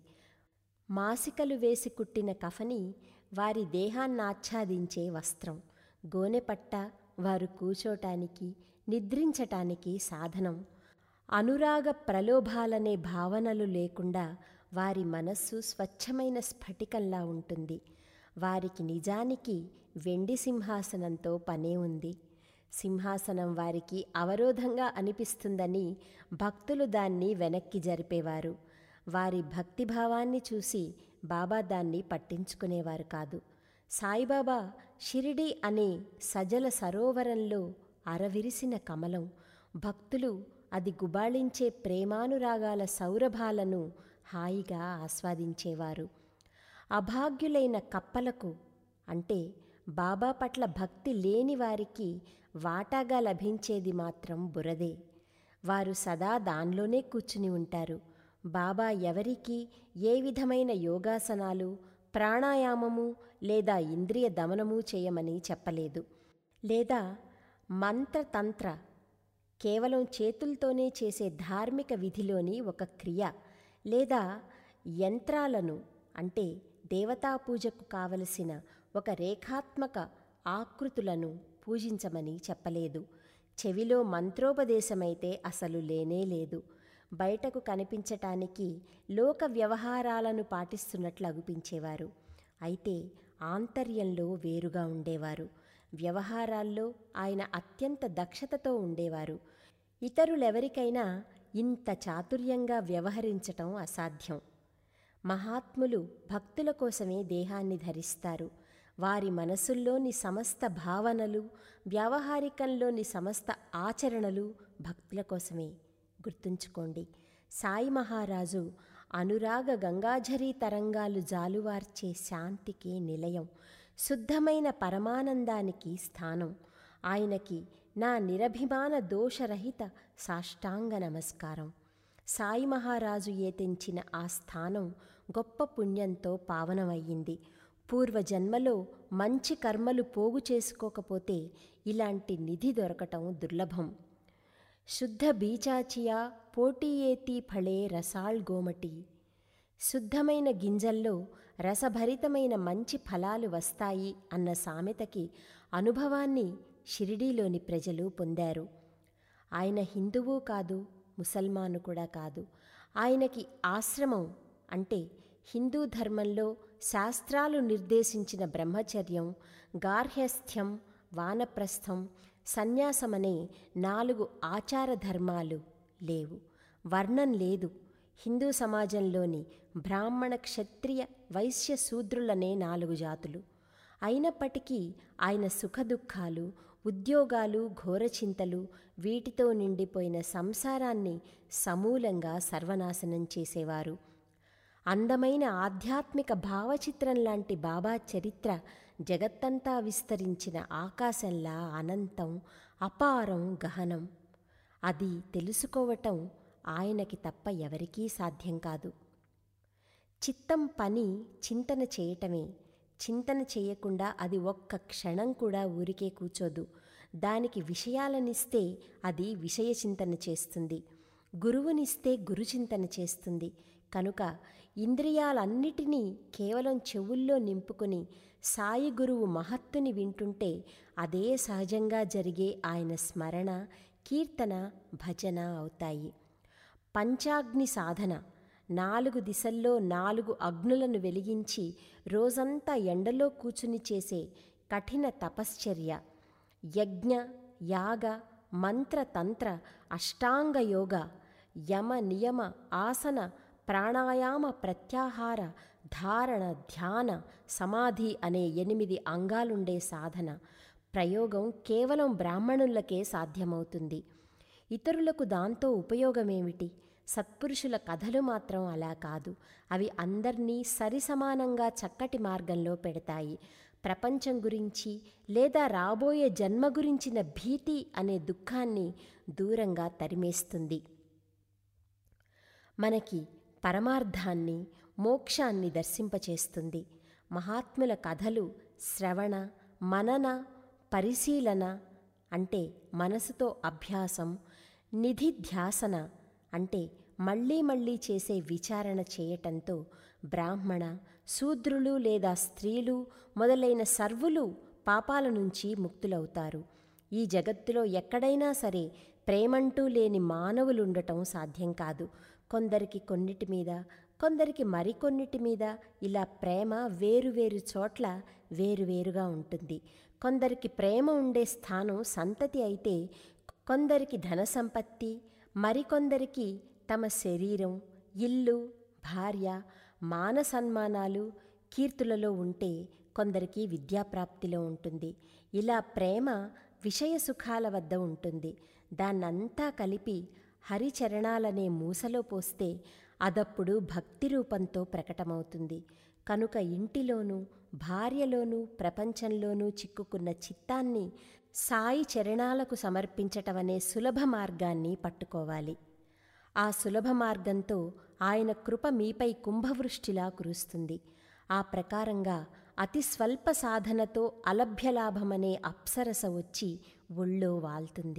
మాసికలు వేసి కుట్టిన కఫని వారి దేహాన్నాచ్ఛాదించే వస్త్రం, గోనెపట్ట వారు కూచోటానికి నిద్రించటానికి సాధనం. అనురాగ ప్రలోభాలనే భావనలు లేకుండా వారి మనస్సు స్వచ్ఛమైన స్ఫటికంలా ఉంటుంది. వారికి నిజానికి వెండి సింహాసనంతో పనే ఉంది. సింహాసనం వారికి అవరోధంగా అనిపిస్తుందని భక్తులు దాన్ని వెనక్కి జరిపేవారు. వారి భక్తిభావాన్ని చూసి బాబా దాన్ని పట్టించుకునేవారు కాదు. సాయిబాబా షిరిడి అనే సజల సరోవరంలో అరవిరిసిన కమలం. భక్తులు అది గుబాళించే ప్రేమానురాగాల సౌరభాలను హాయిగా ఆస్వాదించేవారు. అభాగ్యులైన కప్పలకు అంటే బాబా పట్ల భక్తి లేని వారికి వాటాగా లభించేది మాత్రం బురదే. వారు సదా దానిలోనే కూర్చుని ఉంటారు. బాబా ఎవరికీ ఏ విధమైన యోగాసనాలు, ప్రాణాయామము లేదా ఇంద్రియ దమనము చేయమని చెప్పలేదు. లేదా మంత్రతంత్ర కేవలం చేతులతోనే చేసే ధార్మిక విధిలోని ఒక క్రియ లేదా యంత్రాలను అంటే దేవతా పూజకు కావలసిన ఒక రేఖాత్మక ఆకృతులను పూజించమని చెప్పలేదు. చెవిలో మంత్రోపదేశమైతే అసలు లేనే లేదు. బయటకు కనిపించటానికి లోక వ్యవహారాలను పాటిస్తున్నట్లు అగుపించేవారు. అయితే ఆంతర్యంలో వేరుగా ఉండేవారు. వ్యవహారాల్లో ఆయన అత్యంత దక్షతతో ఉండేవారు. ఇతరులెవరికైనా ఇంత చాతుర్యంగా వ్యవహరించటం అసాధ్యం. మహాత్ములు భక్తుల కోసమే దేహాన్ని ధరిస్తారు. వారి మనసుల్లోని సమస్త భావనలు, వ్యావహారికంలోని సమస్త ఆచరణలు భక్తుల కోసమే. గుర్తుంచుకోండి, సాయి మహారాజు అనురాగ గంగాఝరీ తరంగాలు జాలువార్చే శాంతికి నిలయం, శుద్ధమైన పరమానందానికి స్థానం. ఆయనకి నా నిరభిమాన దోషరహిత సాష్టాంగ నమస్కారం. సాయి మహారాజు తెంచిన ఆ స్థానం గొప్ప పుణ్యంతో పావనమయ్యింది. పూర్వజన్మలో మంచి కర్మలు పోగు చేసుకోకపోతే ఇలాంటి నిధి దొరకటం దుర్లభం. శుద్ధ బీజాచియా పోటీయేతి ఫళే రసాళ్ గోమటి. శుద్ధమైన గింజల్లో రసభరితమైన మంచి ఫలాలు వస్తాయి అన్న సామెతకి అనుభవాన్ని షిరిడీలోని ప్రజలు పొందారు. ఆయన హిందువు కాదు, ముసల్మాను కూడా కాదు. ఆయనకి ఆశ్రమం అంటే హిందూ ధర్మంలో శాస్త్రాలు నిర్దేశించిన బ్రహ్మచర్యం, గార్హస్థ్యం, వానప్రస్థం, సన్యాసమనే 4 ఆచార ధర్మాలు లేవు. వర్ణం లేదు. హిందూ సమాజంలోని బ్రాహ్మణ, క్షత్రియ, వైశ్య, శూద్రులనే 4 జాతులు. అయినప్పటికీ ఆయన సుఖదుఖాలు, ఉద్యోగాలు, ఘోరచింతలు, వీటితో నిండిపోయిన సంసారాన్ని సమూలంగా సర్వనాశనం చేసేవారు. అందమైన ఆధ్యాత్మిక భావచిత్రం లాంటి బాబా చరిత్ర జగత్తంతా విస్తరించిన ఆకాశంలా అనంతం, అపారం, గహనం. అది తెలుసుకోవటం ఆయనకి తప్ప ఎవరికీ సాధ్యం కాదు. చిత్తం పని చింతన చేయటమే. చింతన చేయకుండా అది ఒక్క క్షణం కూడా ఊరికే కూర్చోదు. దానికి విషయాలనిస్తే అది విషయ చింతన చేస్తుంది. గురువునిస్తే గురుచింతన చేస్తుంది. కనుక ఇంద్రియాలన్నిటినీ కేవలం చెవుల్లో నింపుకుని సాయి గురువు మహత్తుని వింటుంటే అదే సహజంగా జరిగే ఆయన స్మరణ, కీర్తన, భజన అవుతాయి. పంచాగ్ని సాధన, 4 దిశల్లో 4 అగ్నులను వెలిగించి రోజంతా ఎండలో కూచుని చేసే కఠిన తపశ్చర్య, యజ్ఞ, యాగ, మంత్ర, తంత్ర, అష్టాంగ యోగ, యమ, నియమ, ఆసన, ప్రాణాయామ, ప్రత్యాహార, ధారణ, ధ్యాన, సమాధి అనే 8 అంగాలుండే సాధన ప్రయోగం కేవలం బ్రాహ్మణులకే సాధ్యమవుతుంది. ఇతరులకు దాంతో ఉపయోగమేమిటి? సత్పురుషుల కథలు మాత్రం అలా కాదు. అవి అందర్నీ సరిసమానంగా చక్కటి మార్గంలో పెడతాయి. ప్రపంచం గురించి లేదా రాబోయే జన్మ గురించిన భీతి అనే దుఃఖాన్ని దూరంగా తరిమేస్తుంది. మనకి పరమార్థాన్ని, మోక్షాన్ని దర్శింపచేస్తుంది. మహాత్ముల కథలు శ్రవణ, మనన, పరిశీలన అంటే మనసుతో అభ్యాసం, నిధిధ్యాసన అంటే మళ్ళీ మళ్ళీ చేసే విచారణ చేయటంతో బ్రాహ్మణ, శూద్రులు లేదా స్త్రీలు మొదలైన సర్వులు పాపాల నుంచి ముక్తులవుతారు. ఈ జగత్తులో ఎక్కడైనా సరే ప్రేమంటూ లేని మానవులుండటం సాధ్యం కాదు. కొందరికి కొన్నిటి మీద, కొందరికి మరికొన్నిటి మీద ఇలా ప్రేమ వేరువేరు చోట్ల వేరువేరుగా ఉంటుంది. కొందరికి ప్రేమ ఉండే స్థానం సంతతి అయితే, కొందరికి ధన సంపత్తి, మరికొందరికి తమ శరీరం, ఇల్లు, భార్య, మాన సన్మానాలు, కీర్తులలో ఉంటే కొందరికి విద్యాప్రాప్తిలో ఉంటుంది. ఇలా ప్రేమ విషయ సుఖాల వద్ద ఉంటుంది. దాన్నంతా కలిపి హరిచరణాలనే మూసలో పోస్తే అదప్పుడు భక్తి రూపంతో ప్రకటమవుతుంది. కనుక ఇంటిలోనూ, భార్యలోనూ, ప్రపంచంలోనూ చిక్కుకున్న చిత్తాన్ని సాయి చరణాలకు సమర్పించటమనే సులభ మార్గాన్ని పట్టుకోవాలి. ఆ సులభ మార్గంతో ఆయన కృప మీపై కుంభవృష్టిలా కురుస్తుంది. ఆ ప్రకారంగా అతి స్వల్ప సాధనతో అలభ్యలాభమనే అప్సరస వచ్చి ఒళ్ళో వాల్తుంది.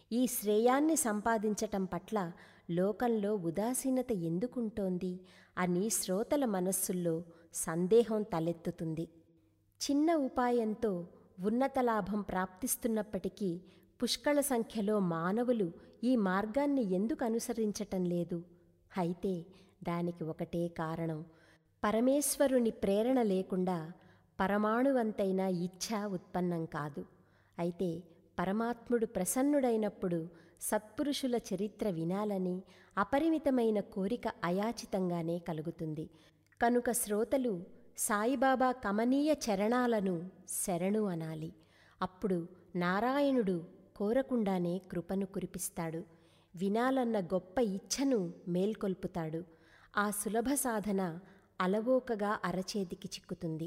ఈ శ్రేయాన్ని సంపాదించటం పట్ల లోకంలో ఉదాసీనత ఎందుకుంటోంది అని శ్రోతల మనస్సుల్లో సందేహం తలెత్తుతుంది. చిన్న ఉపాయంతో ఉన్నత లాభం ప్రాప్తిస్తున్నప్పటికీ పుష్కళ సంఖ్యలో మానవులు ఈ మార్గాన్ని ఎందుకు అనుసరించటం లేదు? అయితే దానికి ఒకటే కారణం. పరమేశ్వరుని ప్రేరణ లేకుండా పరమాణువంతైన ఇచ్ఛ ఉత్పన్నం కాదు. అయితే పరమాత్ముడు ప్రసన్నుడైనప్పుడు సత్పురుషుల చరిత్ర వినాలని అపరిమితమైన కోరిక అయాచితంగానే కలుగుతుంది. కనుక శ్రోతలు సాయిబాబా కమనీయ చరణాలను శరణు అనాలి. అప్పుడు నారాయణుడు కోరకుండానే కృపను కురిపిస్తాడు. వినాలన్న గొప్ప ఇచ్ఛను మేల్కొల్పుతాడు. ఆ సులభ సాధన అలవోకగా అరచేతికి చిక్కుతుంది.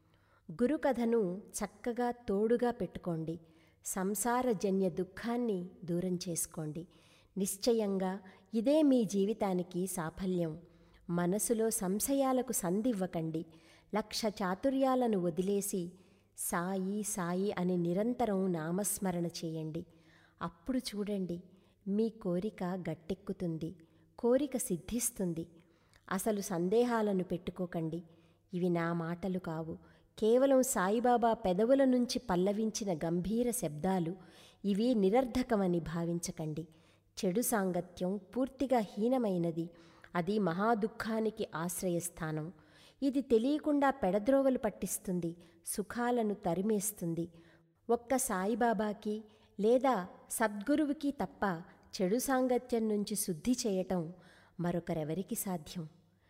గురుకథను చక్కగా తోడుగా పెట్టుకోండి. సంసారజన్య దుఃఖాన్ని దూరం చేసుకోండి. నిశ్చయంగా ఇదే మీ జీవితానికి సాఫల్యం. మనసులో సంశయాలకు సందివ్వకండి. లక్ష చాతుర్యాలను వదిలేసి సాయి సాయి అని నిరంతరం నామస్మరణ చేయండి. అప్పుడు చూడండి, మీ కోరిక గట్టెక్కుతుంది, కోరిక సిద్ధిస్తుంది. అసలు సందేహాలను పెట్టుకోకండి. ఇవి నా మాటలు కావు, కేవలం సాయిబాబా పెదవుల నుంచి పల్లవించిన గంభీర శబ్దాలు. ఇవి నిరర్ధకమని భావించకండి. చెడు సాంగత్యం పూర్తిగా హీనమైనది. అది మహాదుఃఖానికి ఆశ్రయస్థానం. ఇది తెలియకుండా పెడద్రోవలు పట్టిస్తుంది, సుఖాలను తరిమేస్తుంది. ఒక్క సాయిబాబాకి లేదా సద్గురువుకి తప్ప చెడు సాంగత్యం నుంచి శుద్ధి చేయటం మరొకరెవరికి సాధ్యం?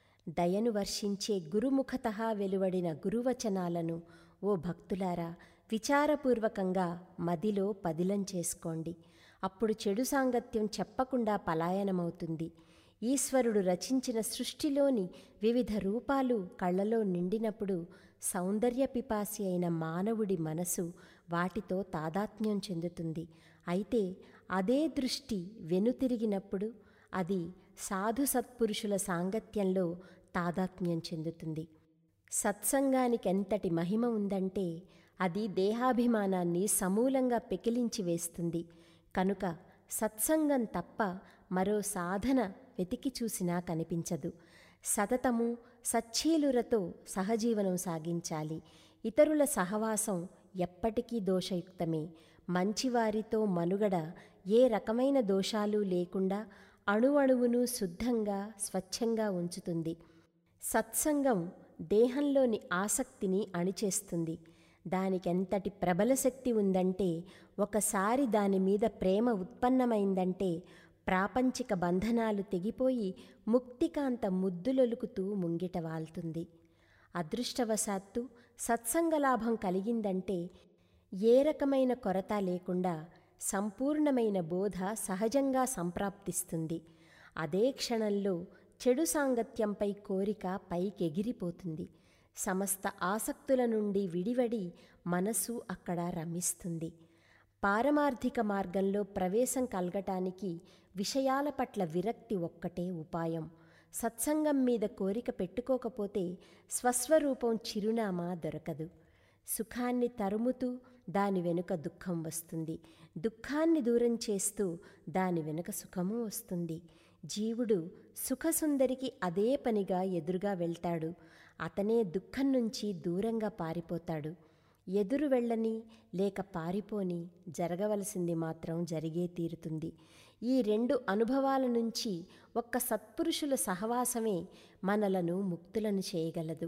దయను వర్షించే గురుముఖతః వెలువడిన గురువచనాలను ఓ భక్తులారా విచారపూర్వకంగా మదిలో పదిలం చేసుకోండి. అప్పుడు చెడు సాంగత్యం చెప్పకుండా పలాయనమవుతుంది. ఈశ్వరుడు రచించిన సృష్టిలోని వివిధ రూపాలు కళ్ళలో నిండినప్పుడు సౌందర్య పిపాసి అయిన మానవుడి మనసు వాటితో తాదాత్మ్యం చెందుతుంది. అయితే అదే దృష్టి వెనుతిరిగినప్పుడు అది సాధు సత్పురుషుల సాంగత్యంలో తాదాత్మ్యం చెందుతుంది. సత్సంగానికి ఎంతటి మహిమ ఉందంటే అది దేహాభిమానాన్ని సమూలంగా పెకిలించి వేస్తుంది. కనుక సత్సంగం తప్ప మరో సాధన వెతికి చూసినా కనిపించదు. సతతము సచ్చీలురతో సహజీవనం సాగించాలి. ఇతరుల సహవాసం ఎప్పటికీ దోషయుక్తమే. మంచివారితో మనుగడ ఏ రకమైన దోషాలు లేకుండా అణువణువును శుద్ధంగా స్వచ్ఛంగా ఉంచుతుంది. సత్సంగం దేహంలోని ఆసక్తిని అణిచేస్తుంది. దానికెంతటి ప్రబల శక్తి ఉందంటే ఒకసారి దానిమీద ప్రేమ ఉత్పన్నమైందంటే ప్రాపంచిక బంధనాలు తెగిపోయి ముక్తికాంత ముద్దులొలుకుతూ ముంగిట వాల్తుంది. అదృష్టవశాత్తు సత్సంగలాభం కలిగిందంటే ఏ రకమైన కొరత లేకుండా సంపూర్ణమైన బోధ సహజంగా సంప్రాప్తిస్తుంది. అదే క్షణంలో చెడు సాంగత్యంపై కోరిక పైకెగిరిపోతుంది. సమస్త ఆసక్తుల నుండి విడివడి మనసు అక్కడ రమిస్తుంది. పారమార్థిక మార్గంలో ప్రవేశం కలగటానికి విషయాల పట్ల విరక్తి ఒక్కటే ఉపాయం. సత్సంగం మీద కోరిక పెట్టుకోకపోతే స్వస్వరూపం చిరునామా దొరకదు. సుఖాన్ని తరుముతూ దాని వెనుక దుఃఖం వస్తుంది. దుఃఖాన్ని దూరం చేస్తూ దాని వెనుక సుఖము వస్తుంది. జీవుడు సుఖసుందరికి అదే పనిగా ఎదురుగా వెళ్తాడు. అతనే దుఃఖం నుంచి దూరంగా పారిపోతాడు. ఎదురు వెళ్ళని లేక పారిపోని జరగవలసింది మాత్రం జరిగే తీరుతుంది. ఈ రెండు అనుభవాల నుంచి ఒక్క సత్పురుషుల సహవాసమే మనలను ముక్తులను చేయగలదు.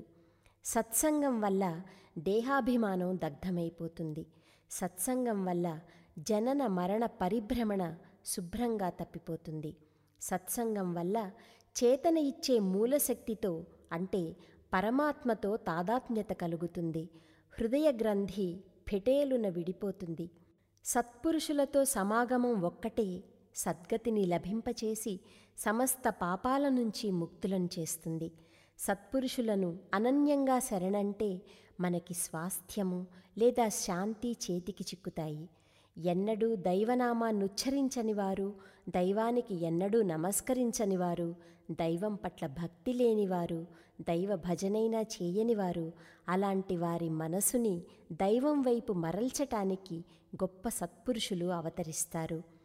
సత్సంగం వల్ల దేహాభిమానం దగ్ధమైపోతుంది. సత్సంగం వల్ల జనన మరణ పరిభ్రమణ శుభ్రంగా తప్పిపోతుంది. సత్సంగం వల్ల చేతన ఇచ్చే మూలశక్తితో అంటే పరమాత్మతో తాదాత్మ్యత కలుగుతుంది. హృదయ గ్రంథి ఫెటేలున విడిపోతుంది. సత్పురుషులతో సమాగమం ఒక్కటే సద్గతిని లభింపచేసి సమస్త పాపాల నుంచి ముక్తులను చేస్తుంది. సత్పురుషులను అనన్యంగా శరణంటే మనకి స్వాస్థ్యము లేదా శాంతి చేతికి చిక్కుతాయి. ఎన్నడూ దైవనామాన్నుచ్చరించని వారు, దైవానికి ఎన్నడూ నమస్కరించని వారు, దైవం పట్ల భక్తి లేనివారు, దైవ భజనైనా చేయనివారు, అలాంటి వారి మనసుని దైవం వైపు మరల్చటానికి గొప్ప సత్పురుషులు అవతరిస్తారు.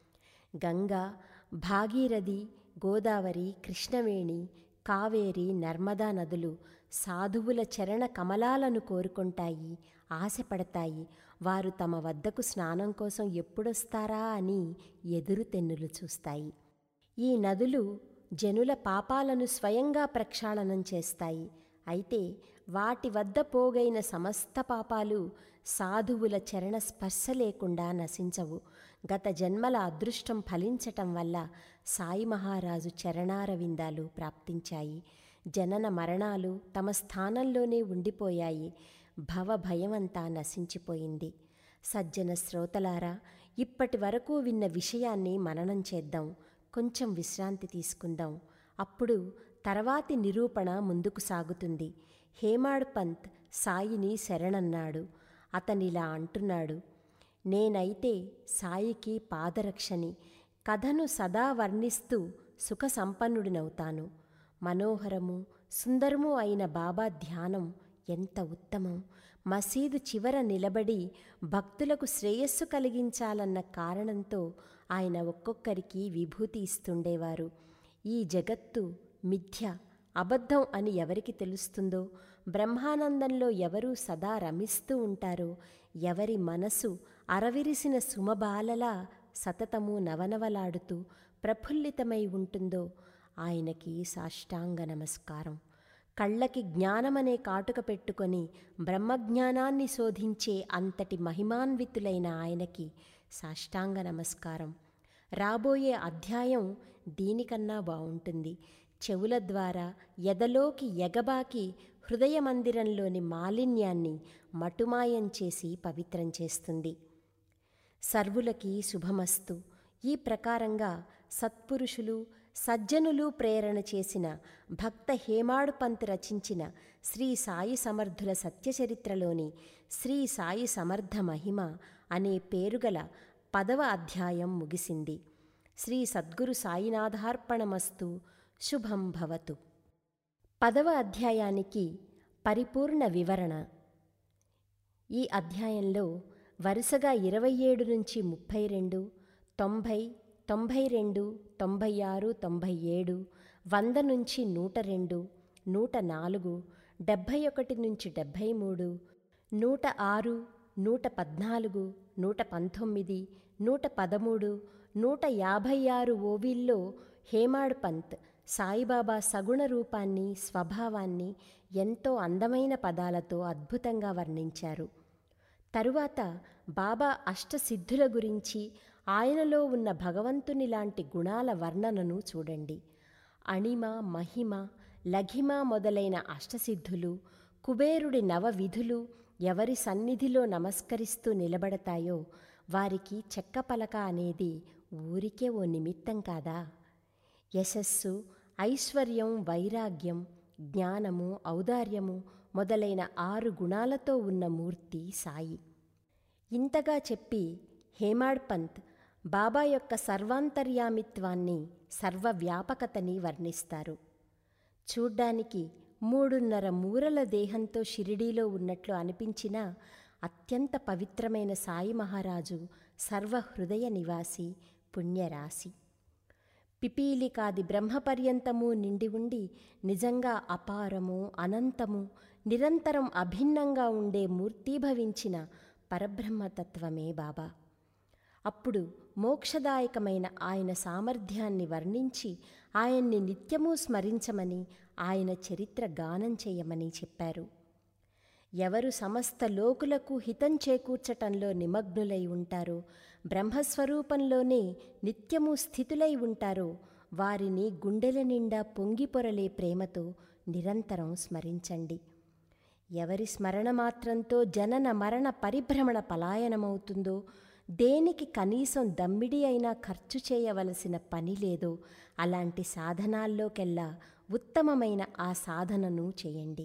గంగా, భాగీరథి, గోదావరి, కృష్ణవేణి, కావేరి, నర్మదా నదులు సాధువుల చరణ కమలాలను కోరుకుంటాయి, ఆశపడతాయి. వారు తమ వద్దకు స్నానం కోసం ఎప్పుడొస్తారా అని ఎదురు తెన్నులు చూస్తాయి. ఈ నదులు జనుల పాపాలను స్వయంగా ప్రక్షాళనం చేస్తాయి. అయితే వాటి వద్ద పోగైన సమస్త పాపాలు సాధువుల చరణ స్పర్శ లేకుండా నశించవు. గత జన్మల అదృష్టం ఫలించటం వల్ల సాయి మహారాజు చరణారవిందాలు ప్రాప్తించాయి. జనన మరణాలు తమ స్థానంలోనే ఉండిపోయాయి. భవభయమంతా నశించిపోయింది. సజ్జన శ్రోతలారా, ఇప్పటి వరకు విన్న విషయాన్ని మననం చేద్దాం. కొంచెం విశ్రాంతి తీసుకుందాం. అప్పుడు తర్వాతి నిరూపణ ముందుకు సాగుతుంది. హేమాడ్ పంత్ సాయిని శరణన్నాడు. అతనిలా అంటున్నాడు: నేనైతే సాయికి పాదరక్షని. కథను సదా వర్ణిస్తూ సుఖ సంపన్నుడినవుతాను. మనోహరము, సుందరము అయిన బాబా ధ్యానం ఎంత ఉత్తమం! మసీదు చివర నిలబడి భక్తులకు శ్రేయస్సు కలిగించాలన్న కారణంతో ఆయన ఒక్కొక్కరికి విభూతి ఇస్తుండేవారు. ఈ జగత్తు మిథ్య, అబద్ధం అని ఎవరికి తెలుస్తుందో, బ్రహ్మానందంలో ఎవరు సదా రమిస్తూ ఉంటారో, ఎవరి మనసు అరవిరిసిన సుమబాలలా సతతము నవనవలాడుతూ ప్రఫుల్లితమై ఉంటుందో ఆయనకి సాష్టాంగ నమస్కారం. కళ్ళకి జ్ఞానమనే కాటుక పెట్టుకొని బ్రహ్మజ్ఞానాన్ని శోధించే అంతటి మహిమాన్వితులైన ఆయనకి సాష్టాంగ నమస్కారం. రాబోయే అధ్యాయం దీనికన్నా బావుంటుంది. చెవుల ద్వారా ఎదలోకి ఎగబాకి హృదయ మందిరంలోని మాలిన్యాన్ని మటుమాయం చేసి పవిత్రం చేస్తుంది. సర్వులకి శుభమస్తు. ఈ ప్రకారంగా సత్పురుషులు, సజ్జనులు ప్రేరణ చేసిన భక్త హేమాడ్ పంత్ రచించిన శ్రీ సాయి సమర్థుల సత్యచరిత్రలోని శ్రీ సాయి సమర్థ మహిమ అనే పేరుగల 10వ అధ్యాయం ముగిసింది. శ్రీ సద్గురు సాయినాథార్పణమస్తు. శుభం భవతు. 10వ అధ్యాయానికి పరిపూర్ణ వివరణ. ఈ అధ్యాయంలో వరుసగా 27 నుంచి 32, 90, 92, 96, 97, 100 నుంచి 102, 104, 71 నుంచి 73, 106, 114, 119, 113, 156 ఓవీల్లో హేమాడ్ పంత్ సాయిబాబా సగుణ రూపాన్ని, స్వభావాన్ని ఎంతో అందమైన పదాలతో అద్భుతంగా వర్ణించారు. తరువాత బాబా అష్టసిద్ధుల గురించి, ఆయనలో ఉన్న భగవంతుని లాంటి గుణాల వర్ణనను చూడండి. అణిమ, మహిమ, లఘిమ మొదలైన అష్టసిద్ధులు, కుబేరుడి నవవిధులు ఎవరి సన్నిధిలో నమస్కరిస్తూ నిలబడతాయో వారికి చెక్కపలక అనేది ఊరికే ఓ నిమిత్తం కాదా? యశస్సు, ఐశ్వర్యం, వైరాగ్యం, జ్ఞానము, ఔదార్యము మొదలైన 6 గుణాలతో ఉన్న మూర్తి సాయి. ఇంతగా చెప్పి హేమాడ్ పంత్ బాబా యొక్క సర్వాంతర్యామిత్వాన్ని, సర్వవ్యాపకతని వర్ణిస్తారు. చూడ్డానికి 3.5 మూరల దేహంతో షిరిడీలో ఉన్నట్లు అనిపించిన అత్యంత పవిత్రమైన సాయి మహారాజు సర్వహృదయ నివాసి, పుణ్యరాశి. పిపీలికాది బ్రహ్మపర్యంతము నిండి ఉండి నిజంగా అపారము, అనంతము, నిరంతరం అభిన్నంగా ఉండే మూర్తీభవించిన పరబ్రహ్మతత్వమే బాబా. అప్పుడు మోక్షదాయకమైన ఆయన సామర్థ్యాన్ని వర్ణించి ఆయన్ని నిత్యము స్మరించమని, ఆయన చరిత్ర గానం చేయమని చెప్పారు. ఎవరు సమస్త లోకులకు హితం చేకూర్చటంలో నిమగ్నులై ఉంటారో, బ్రహ్మస్వరూపంలోనే నిత్యము స్థితులై ఉంటారో వారిని గుండెల నిండా పొంగిపొరలే ప్రేమతో నిరంతరం స్మరించండి. ఎవరి స్మరణ మాత్రంతో జనన మరణ పరిభ్రమణ పలాయనమవుతుందో, దేనికి కనీసం దమ్మిడి అయినా ఖర్చు చేయవలసిన పని లేదో అలాంటి సాధనాల్లోకెల్లా ఉత్తమమైన ఆ సాధనను చేయండి.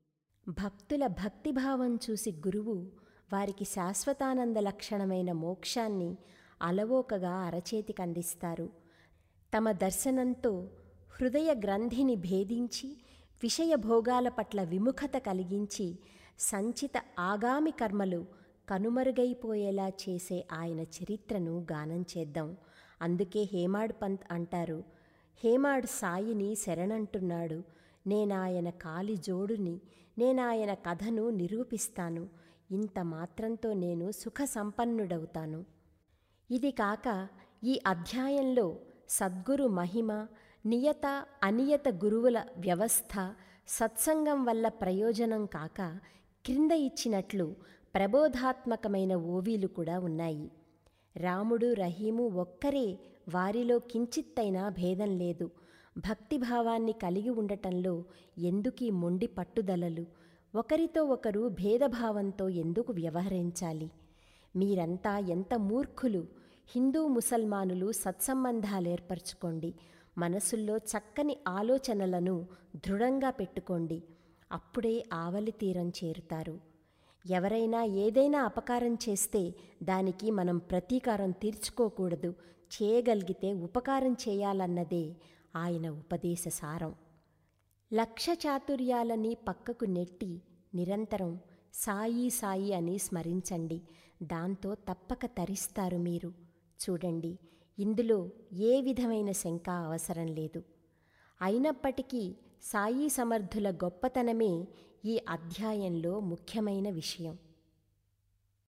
భక్తుల భక్తిభావం చూసి గురువు వారికి శాశ్వతానంద లక్షణమైన మోక్షాన్ని అలవోకగా అరచేతికందిస్తారు. తమ దర్శనంతో హృదయ గ్రంథిని భేదించి విషయభోగాల పట్ల విముఖత కలిగించి సంచిత ఆగామి కర్మలు కనుమరుగైపోయేలా చేసే ఆయన చరిత్రను గానం చేద్దాం. అందుకే హేమాడ్ పంత్ అంటారు, హేమాడ్ సాయిని శరణంటున్నాడు, నేనాయన కాలి జోడుని, నేనాయన కథను నిరూపిస్తాను, ఇంత మాత్రంతో నేను సుఖ సంపన్నుడవుతాను. ఇది కాక ఈ అధ్యాయంలో సద్గురు మహిమ, నియత అనియత గురువుల వ్యవస్థ, సత్సంగం వల్ల ప్రయోజనం కాక క్రింద ఇచ్చినట్లు ప్రబోధాత్మకమైన ఓవీలు కూడా ఉన్నాయి. రాముడు రహీము ఒక్కరే, వారిలో కించిత్తైనా భేదం లేదు. భక్తిభావాన్ని కలిగి ఉండటంలో ఎందుకీ మొండి పట్టుదలలు? ఒకరితో ఒకరు భేదభావంతో ఎందుకు వ్యవహరించాలి? మీరంతా ఎంత మూర్ఖులు! హిందూ ముసల్మానులు సత్సంబంధాలేర్పరచుకోండి, మనసుల్లో చక్కని ఆలోచనలను దృఢంగా పెట్టుకోండి. అప్పుడే ఆవలి తీరం చేరుతారు. ఎవరైనా ఏదైనా అపకారం చేస్తే దానికి మనం ప్రతీకారం తీర్చుకోకూడదు, చేయగలిగితే ఉపకారం చేయాలన్నదే ఆయన ఉపదేశ సారం. లక్ష్య చాతుర్యాలని పక్కకు నెట్టి నిరంతరం సాయి సాయి అని స్మరించండి. దాంతో తప్పక తరిస్తారు మీరు. చూడండి, ఇందులో ఏ విధమైన శంక అవసరం లేదు. అయినప్పటికీ సాయి సమర్థుల గొప్పతనమే ఈ అధ్యాయంలో ముఖ్యమైన విషయం.